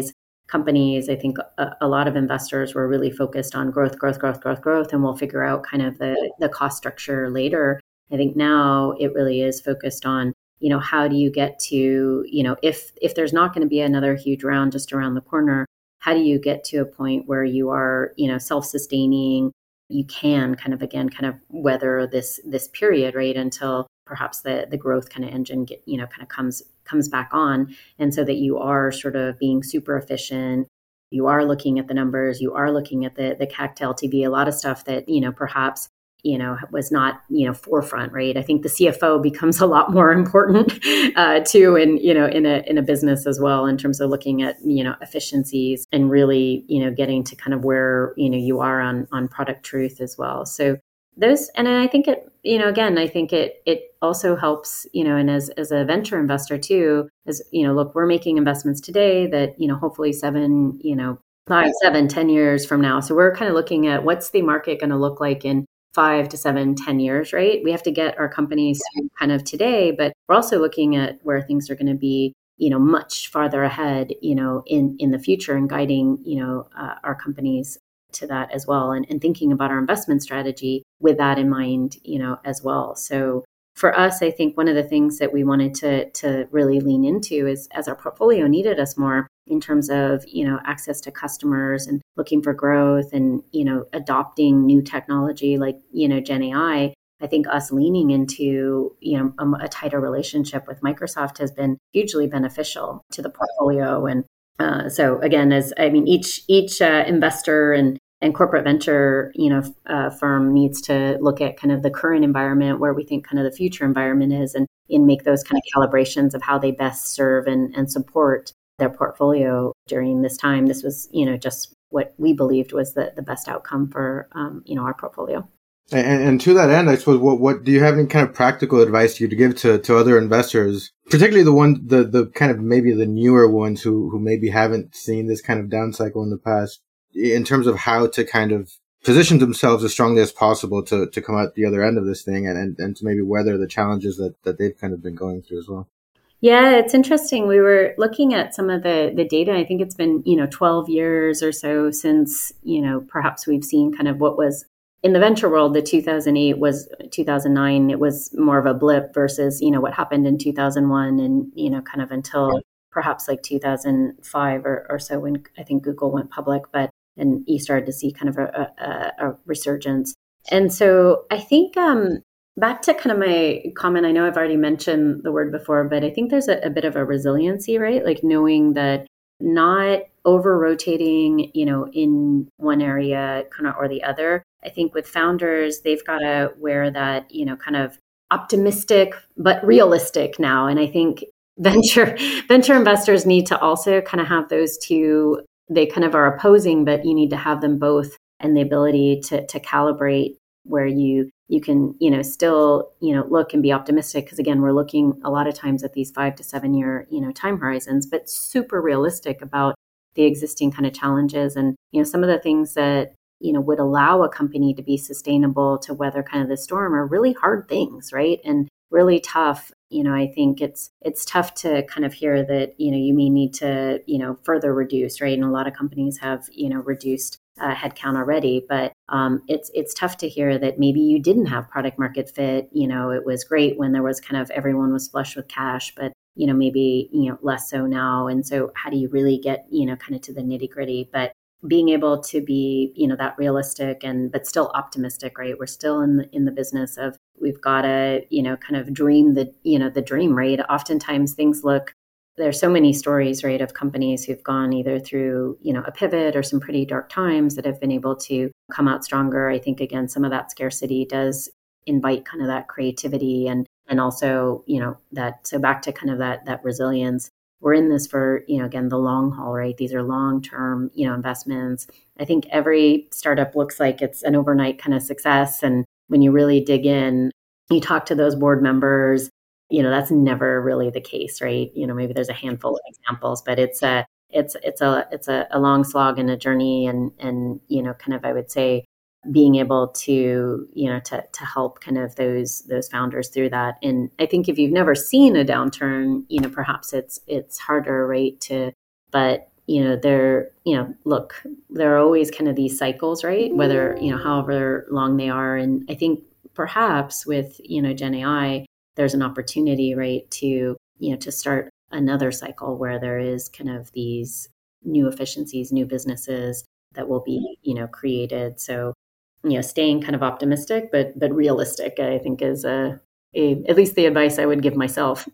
companies, I think a, a lot of investors were really focused on growth, growth, growth, growth, growth, and we'll figure out kind of the, the cost structure later. I think now it really is focused on, you know, how do you get to, you know, if if there's not going to be another huge round just around the corner, how do you get to a point where you are, you know, self-sustaining? You can kind of, again, kind of weather this this period, right, until perhaps the the growth kind of engine, get, you know, kind of comes comes back on. And so that you are sort of being super efficient. You are looking at the numbers. You are looking at the the C A C to L T V, a lot of stuff that, you know, perhaps, you know, was not, you know, forefront, right? I think the C F O becomes a lot more important uh, too, in, you know, in a in a business as well, in terms of looking at, you know, efficiencies and really, you know, getting to kind of where, you know, you are on on product truth as well. So those, and I think it, you know, again, I think it it also helps, you know, and as as a venture investor too, as, you know, look, we're making investments today that, you know, hopefully seven, you know, five, seven, ten years from now. So we're kind of looking at what's the market going to look like in five to seven, ten years, right? We have to get our companies kind of today, but we're also looking at where things are going to be, you know, much farther ahead, you know, in, in the future, and guiding, you know, uh, our companies to that as well, and, and thinking about our investment strategy with that in mind, you know, as well. So for us, I think one of the things that we wanted to to really lean into is, as our portfolio needed us more in terms of, you know, access to customers and looking for growth and, you know, adopting new technology like, you know, Gen A I, I think us leaning into, you know, a, a tighter relationship with Microsoft has been hugely beneficial to the portfolio. And uh, so again, as I mean, each each uh, investor and and corporate venture, you know, uh, firm needs to look at kind of the current environment, where we think kind of the future environment is, and, and make those kind of calibrations of how they best serve and, and support their portfolio during this time. This was, you know, just what we believed was the, the best outcome for, um, you know, our portfolio. And, and to that end, I suppose, what, what do you have any kind of practical advice you to give to, to other investors, particularly the one, the, the kind of maybe the newer ones who, who maybe haven't seen this kind of down cycle in the past, in terms of how to kind of position themselves as strongly as possible to, to come out the other end of this thing, and, and, and to maybe weather the challenges that, that they've kind of been going through as well? Yeah, it's interesting. We were looking at some of the, the data. I think it's been, you know, twelve years or so since, you know, perhaps we've seen kind of what was in the venture world. The two thousand eight was two thousand nine. It was more of a blip versus, you know, what happened in two thousand one and, you know, kind of until perhaps like two thousand five or, or so, when I think Google went public, but and you started to see kind of a, a, a resurgence. And so I think um, back to kind of my comment, I know I've already mentioned the word before, but I think there's a, a bit of a resiliency, right? Like knowing that not over rotating, you know, in one area kind of or the other. I think with founders, they've got to wear that, you know, kind of optimistic, but realistic now. And I think venture venture investors need to also kind of have those two. They kind of are opposing, but you need to have them both, and the ability to to calibrate where you you can, you know, still, you know, look and be optimistic. Because again, we're looking a lot of times at these five to seven year, you know, time horizons, but super realistic about the existing kind of challenges. And, you know, some of the things that, you know, would allow a company to be sustainable to weather kind of the storm are really hard things, right? And really tough. You know, I think it's it's tough to kind of hear that, you know, you may need to, you know, further reduce, right? And a lot of companies have, you know, reduced uh, headcount already, but um, it's it's tough to hear that maybe you didn't have product market fit. You know, it was great when there was kind of everyone was flush with cash, but, you know, maybe, you know, less so now. And so how do you really get, you know, kind of to the nitty gritty? But being able to be, you know, that realistic and but still optimistic, right? We're still in the in the business of we've got to, you know, kind of dream the, you know, the dream, right? Oftentimes things look, there's so many stories, right, of companies who've gone either through, you know, a pivot or some pretty dark times that have been able to come out stronger. I think, again, some of that scarcity does invite kind of that creativity and and also, you know, that, so back to kind of that that resilience. We're in this for, you know, again, the long haul, right? These are long-term, you know, investments. I think every startup looks like it's an overnight kind of success. And when you really dig in, you talk to those board members, you know, that's never really the case, right? You know, maybe there's a handful of examples, but it's a, it's, it's a, it's a, a long slog and a journey. And, and, you know, kind of, I would say, being able to, you know, to to help kind of those those founders through that. And I think if you've never seen a downturn, you know, perhaps it's it's harder, right, to, but you know, there, you know, look, there are always kind of these cycles, right? Whether, you know, however long they are. And I think perhaps with, you know, Gen A I, there's an opportunity, right, to, you know, to start another cycle where there is kind of these new efficiencies, new businesses that will be, you know, created. So, you know, staying kind of optimistic, but but realistic, I think is a, a at least the advice I would give myself.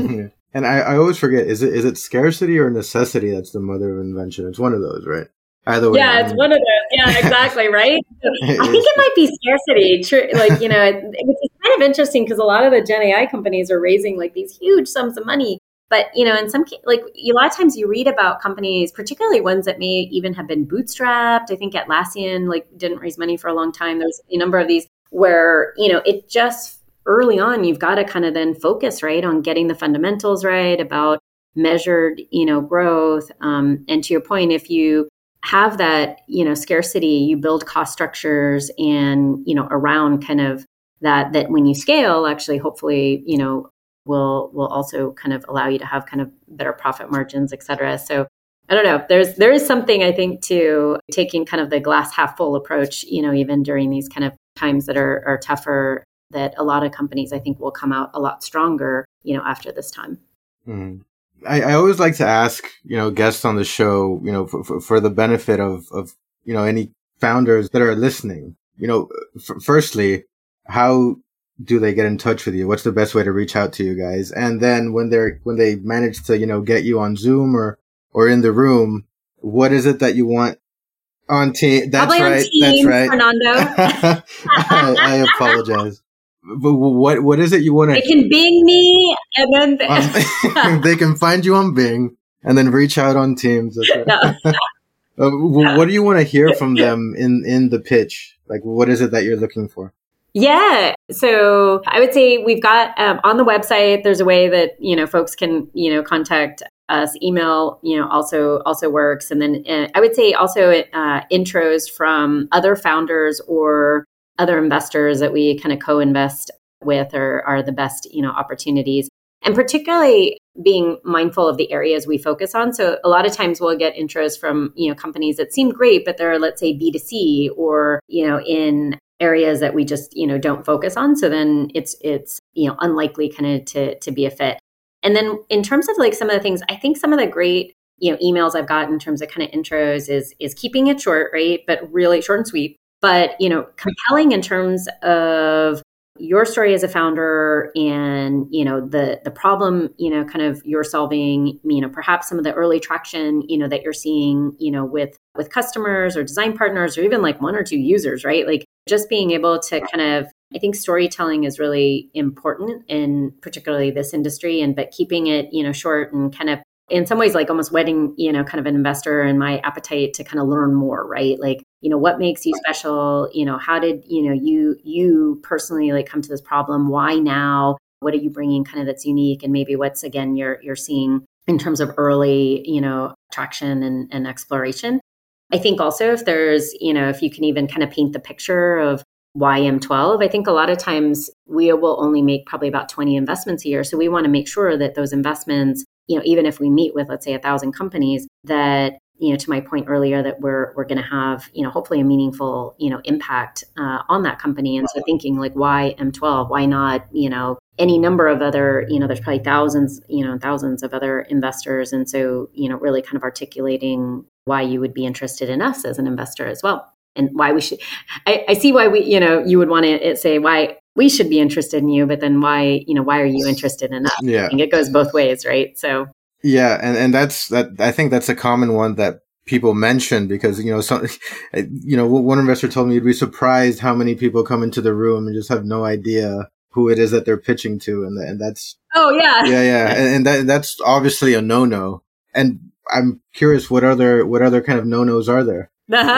And I, I always forget, is it is it scarcity or necessity that's the mother of invention? It's one of those, right? Either way. Yeah, it's one of those. Yeah, exactly, right? I think it might be scarcity. True, like, you know, it, it's kind of interesting because a lot of the Gen A I companies are raising like these huge sums of money. But, you know, in some, like a lot of times you read about companies, particularly ones that may even have been bootstrapped. I think Atlassian, like, didn't raise money for a long time. There's a number of these where, you know, it just early on, you've got to kind of then focus, right, on getting the fundamentals right about measured, you know, growth. Um, and to your point, if you have that, you know, scarcity, you build cost structures and, you know, around kind of that, that when you scale, actually, hopefully, you know, will will also kind of allow you to have kind of better profit margins, et cetera. So I don't know. There's there is something, I think, to taking kind of the glass half full approach, you know, even during these kind of times that are, are tougher, that a lot of companies, I think, will come out a lot stronger, you know, after this time. Mm. I, I always like to ask, you know, guests on the show, you know, for, for, for the benefit of, of, you know, any founders that are listening, you know, f- firstly, how do they get in touch with you? What's the best way to reach out to you guys? And then when they're, when they manage to, you know, get you on Zoom or, or in the room, what is it that you want on team? That's Probably right. On Teams, that's right. Fernando. I, I apologize. But what what is it you want to? They can Bing me, and then they, um, they can find you on Bing, and then reach out on Teams. That's right. No. uh, what do you want to hear from them in in the pitch? Like, what is it that you're looking for? Yeah. So I would say we've got um, on the website, there's a way that, you know, folks can, you know, contact us. Email, you know, also also works. And then uh, I would say also uh, intros from other founders or other investors that we kind of co-invest with are, are the best, you know, opportunities. And particularly being mindful of the areas we focus on. So a lot of times we'll get intros from, you know, companies that seem great, but they're, let's say, B two C or, you know, in areas that we just, you know, don't focus on. So then it's, it's, you know, unlikely kind of to, to be a fit. And then in terms of like some of the things, I think some of the great, you know, emails I've got in terms of kind of intros is, is keeping it short, right? But really short and sweet. But, you know, compelling in terms of your story as a founder and, you know, the the problem, you know, kind of you're solving, you know, perhaps some of the early traction, you know, that you're seeing, you know, with with customers or design partners or even like one or two users, right? Like just being able to kind of, I think storytelling is really important in particularly this industry, and but keeping it, you know, short and kind of in some ways like almost wedding, you know, kind of an investor and my appetite to kind of learn more, right? Like, you know, what makes you special? You know, how did, you know, you, you personally like come to this problem? Why now? What are you bringing kind of that's unique? And maybe what's, again, you're, you're seeing in terms of early, you know, traction and, and exploration. I think also if there's, you know, if you can even kind of paint the picture of why M twelve, I think a lot of times we will only make probably about twenty investments a year. So we want to make sure that those investments, you know, even if we meet with, let's say, a thousand companies, that, you know, to my point earlier, that we're we're going to have, you know, hopefully a meaningful, you know, impact uh, on that company. And so thinking like, why M twelve? Why not, you know, any number of other, you know, there's probably thousands, you know, thousands of other investors. And so, you know, really kind of articulating why you would be interested in us as an investor as well. And why we should, I, I see why we, you know, you would want to say why we should be interested in you, but then why, you know, why are you interested in us? Yeah. I think it goes both ways, right? So. Yeah. And, and that's, that, I think that's a common one that people mention because, you know, some, you know, one investor told me you'd be surprised how many people come into the room and just have no idea who it is that they're pitching to. And, and that's. Oh, yeah. Yeah. Yeah. And, and that, that's obviously a no-no. And I'm curious, what other, what other kind of no-nos are there?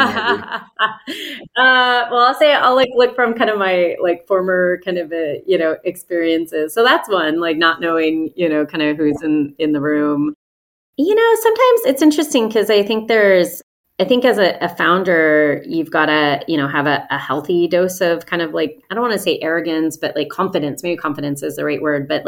uh, well, I'll say I'll like look from kind of my like former kind of uh, you know experiences. So that's one, like not knowing, you know, kind of who's in in the room. You know, sometimes it's interesting because I think there's, I think as a, a founder, you've got to, you know, have a, a healthy dose of kind of like, I don't want to say arrogance, but like confidence. Maybe confidence is the right word, but like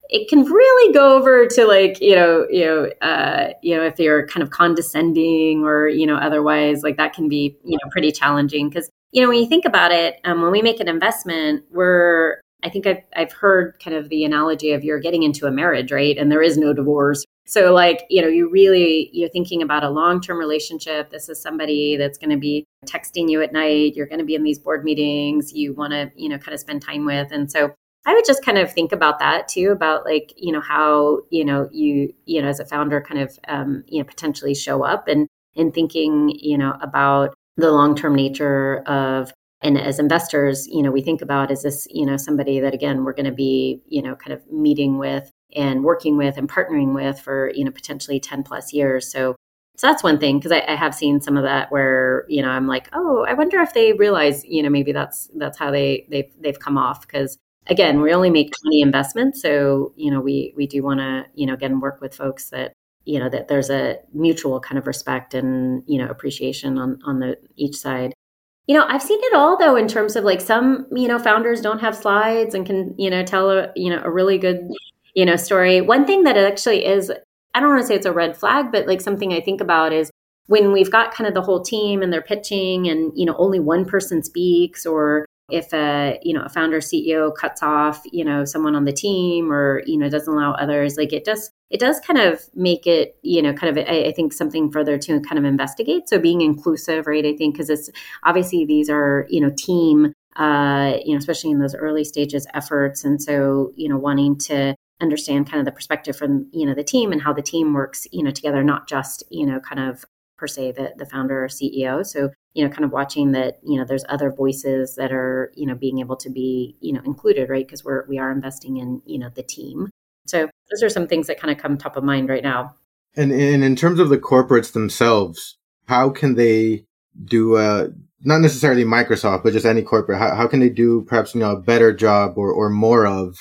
it can really go over to like, you know, you know, uh, you know, if you're kind of condescending or, you know, otherwise, like that can be, you know, pretty challenging. Because, you know, when you think about it, um, when we make an investment, we're, I think I've, I've heard kind of the analogy of you're getting into a marriage, right? And there is no divorce. So like, you know, you really, you're thinking about a long-term relationship. This is somebody that's going to be texting you at night. You're going to be in these board meetings you want to, you know, kind of spend time with. And so I would just kind of think about that too, about like, you know, how, you know, you, you know, as a founder kind of, um, you know, potentially show up and, and thinking, you know, about the long-term nature of, and as investors, you know, we think about, is this, you know, somebody that, again, we're going to be, you know, kind of meeting with and working with and partnering with for, you know, potentially ten plus years. So, so that's one thing, because I, I have seen some of that where, you know, I'm like, oh, I wonder if they realize, you know, maybe that's, that's how they, they've, they've come off. Because again, we only make twenty investments. So, you know, we, we do want to, you know, again, work with folks that, you know, that there's a mutual kind of respect and, you know, appreciation on, on the each side. You know, I've seen it all though, in terms of like some, you know, founders don't have slides and can, you know, tell a, you know, a really good, you know, story. One thing that actually is, I don't want to say it's a red flag, but like something I think about is when we've got kind of the whole team and they're pitching and, you know, only one person speaks, or if a, you know, a founder C E O cuts off, you know, someone on the team, or, you know, doesn't allow others, like it does, it does kind of make it, you know, kind of, I, I think something further to kind of investigate. So being inclusive, right? I think, because it's obviously these are, you know, team, uh, you know, especially in those early stages efforts. And so, you know, wanting to understand kind of the perspective from, you know, the team and how the team works, you know, together, not just, you know, kind of per se the, the founder or C E O. So, you know, kind of watching that, you know, there's other voices that are, you know, being able to be, you know, included, right? Because we're, we are investing in, you know, the team. So those are some things that kind of come top of mind right now. And, and in terms of the corporates themselves, how can they do, uh, not necessarily Microsoft, but just any corporate, how, how can they do perhaps, you know, a better job or, or more of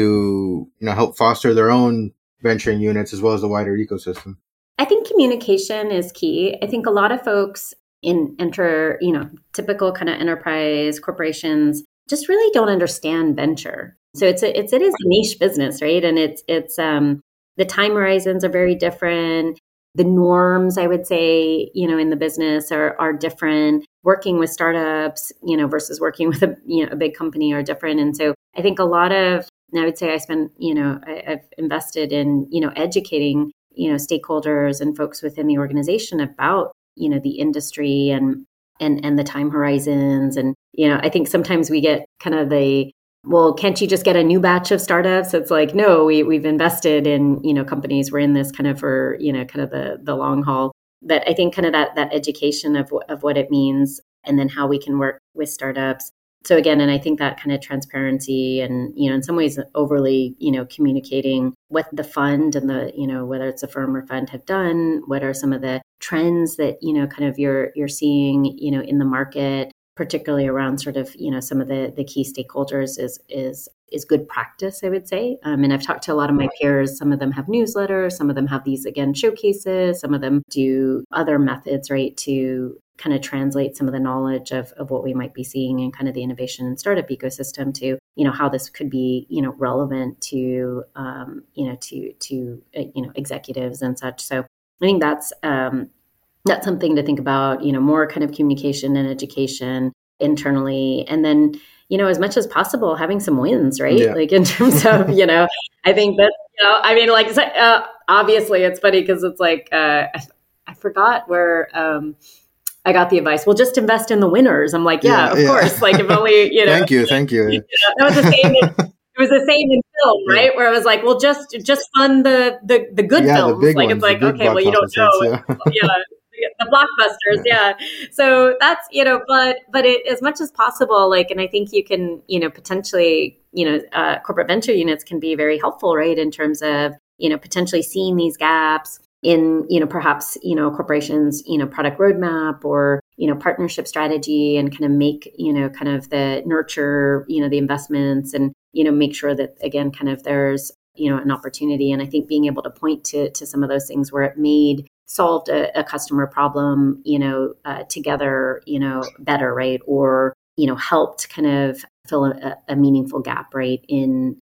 to, you know, help foster their own venturing units as well as the wider ecosystem? I think communication is key. I think a lot of folks in enter, you know, typical kind of enterprise corporations just really don't understand venture. So it's a, it's, it is a niche business, right? And it's, it's, um, the time horizons are very different. The norms, I would say, you know, in the business are, are different. Working with startups, you know, versus working with a, you know, a big company are different. And so I think a lot of, I would say I spend, you know, I, I've invested in, you know, educating, you know, stakeholders and folks within the organization about, you know, the industry and, and, and the time horizons. And, you know, I think sometimes we get kind of the, well, can't you just get a new batch of startups? It's like, no, we, we've invested in, you know, companies. We're in this kind of for, you know, kind of the, the long haul. But I think kind of that, that education of, of what it means and then how we can work with startups. So again, and I think that kind of transparency and, you know, in some ways overly, you know, communicating what the fund and the, you know, whether it's a firm or fund have done, what are some of the trends that, you know, kind of you're, you're seeing, you know, in the market, particularly around sort of, you know, some of the, the key stakeholders is, is, is good practice, I would say. Um, and I've talked to a lot of my peers. Some of them have newsletters, some of them have these, again, showcases, some of them do other methods, right, to kind of translate some of the knowledge of, of what we might be seeing in kind of the innovation and startup ecosystem to, you know, how this could be, you know, relevant to, um, you know, to, to, uh, you know, executives and such. So I think that's, um, that's something to think about, you know, more kind of communication and education internally. And then, you know, as much as possible, having some wins, right? Yeah. Like in terms of, you know, I think that, you know, I mean, like, uh, obviously it's funny because it's like, uh, I, I forgot where, um, I got the advice, well, just invest in the winners. I'm like, yeah, yeah of yeah. course. Like if only, you know. Thank you. Thank you. you know, that was the same. In, it was the same in film, right? Yeah. Where it was like, well, just, just fund the, the, the good yeah, films. The big like, ones, it's like, the okay, well, you don't know. Yeah. yeah. The blockbusters. Yeah. yeah. So that's, you know, but, but it, as much as possible, like, and I think you can, you know, potentially, you know, uh, corporate venture units can be very helpful, right? In terms of, you know, potentially seeing these gaps in, you know, perhaps, you know, corporations, you know, product roadmap or, you know, partnership strategy and kind of make, you know, kind of the nurture, you know, the investments and, you know, make sure that, again, kind of there's, you know, an opportunity. And I think being able to point to, to some of those things where it made, solved a, a customer problem, you know, uh, together, you know, better, right? Or, you know, helped kind of fill a, a meaningful gap, right? In,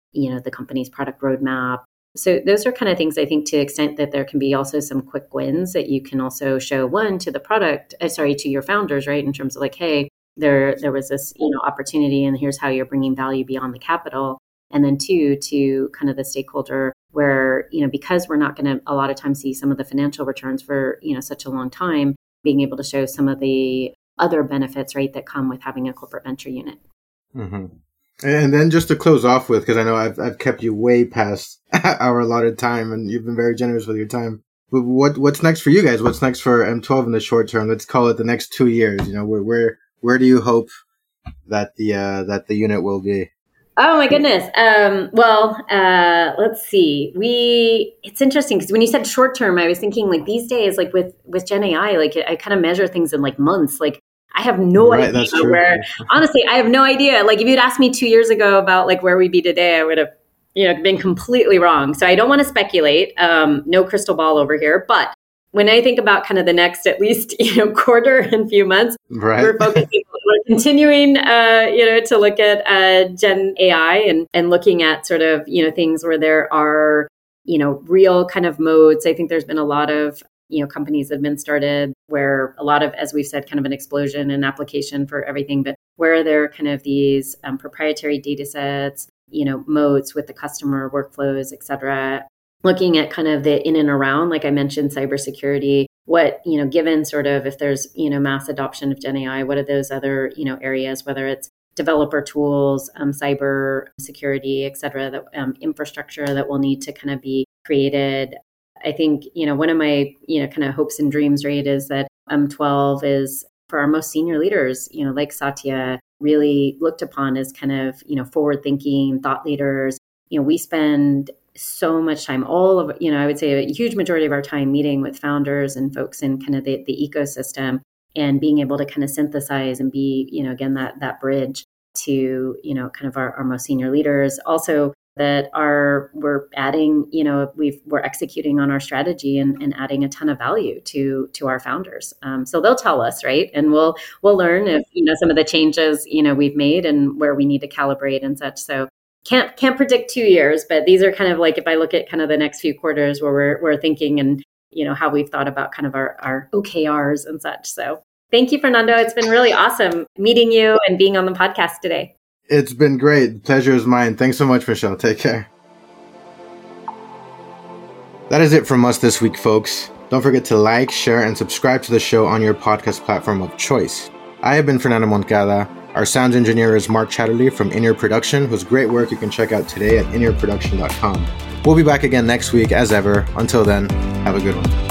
you know, the company's product roadmap. So those are kind of things, I think, to the extent that there can be also some quick wins that you can also show, one, to the product, uh, sorry, to your founders, right? In terms of like, hey, there there was this, you know, opportunity and here's how you're bringing value beyond the capital. And then two, to kind of the stakeholder where, you know, because we're not going to a lot of times see some of the financial returns for, you know, such a long time, being able to show some of the other benefits, right, that come with having a corporate venture unit. Mm-hmm. And then just to close off with, because I know I've I've kept you way past our allotted time, and you've been very generous with your time. But what what's next for you guys? What's next for M twelve in the short term? Let's call it the next two years. You know, where where where do you hope that the uh, that the unit will be? Oh my goodness. Um, well, uh, let's see. We it's interesting because when you said short term, I was thinking like these days, like with with Gen A I, like I kind of measure things in like months. Like I have no right, idea where, honestly, I have no idea. Like if you'd asked me two years ago about like where we'd be today, I would have, you know, been completely wrong. So I don't want to speculate. Um, no crystal ball over here. But when I think about kind of the next at least, you know, quarter and few months, right. we're focusing, we're continuing, uh, you know, to look at uh, Gen A I and, and looking at sort of, you know, things where there are, you know, real kind of modes. I think there's been a lot of, you know, companies that have been started where a lot of, as we've said, kind of an explosion in application for everything, but where there are kind of these um, proprietary data sets, you know, modes with the customer workflows, et cetera, looking at kind of the in and around, like I mentioned, cybersecurity, what, you know, given sort of if there's, you know, mass adoption of Gen A I, what are those other, you know, areas, whether it's developer tools, um, cyber security, et cetera, that um, infrastructure that will need to kind of be created. I think, you know, one of my, you know, kind of hopes and dreams, right, is that M twelve is for our most senior leaders, you know, like Satya, really looked upon as kind of, you know, forward thinking thought leaders. You know, we spend so much time, all of, you know, I would say a huge majority of our time meeting with founders and folks in kind of the, the ecosystem and being able to kind of synthesize and be, you know, again, that that bridge to, you know, kind of our, our most senior leaders. Also, that are we're adding, you know, we've we're executing on our strategy and, and adding a ton of value to to our founders. Um, so they'll tell us, right, and we'll we'll learn if, you know, some of the changes, you know, we've made and where we need to calibrate and such. So can't can't predict two years, but these are kind of like if I look at kind of the next few quarters where we're we're thinking and, you know, how we've thought about kind of our our O K Rs and such. So thank you, Fernando. It's been really awesome meeting you and being on the podcast today. It's been great. The pleasure is mine. Thanks so much, Michelle. Take care. That is it from us this week, folks. Don't forget to like, share, and subscribe to the show on your podcast platform of choice. I have been Fernando Moncada. Our sound engineer is Mark Chatterley from In-Ear Production, whose great work you can check out today at in ear production dot com. We'll be back again next week, as ever. Until then, have a good one.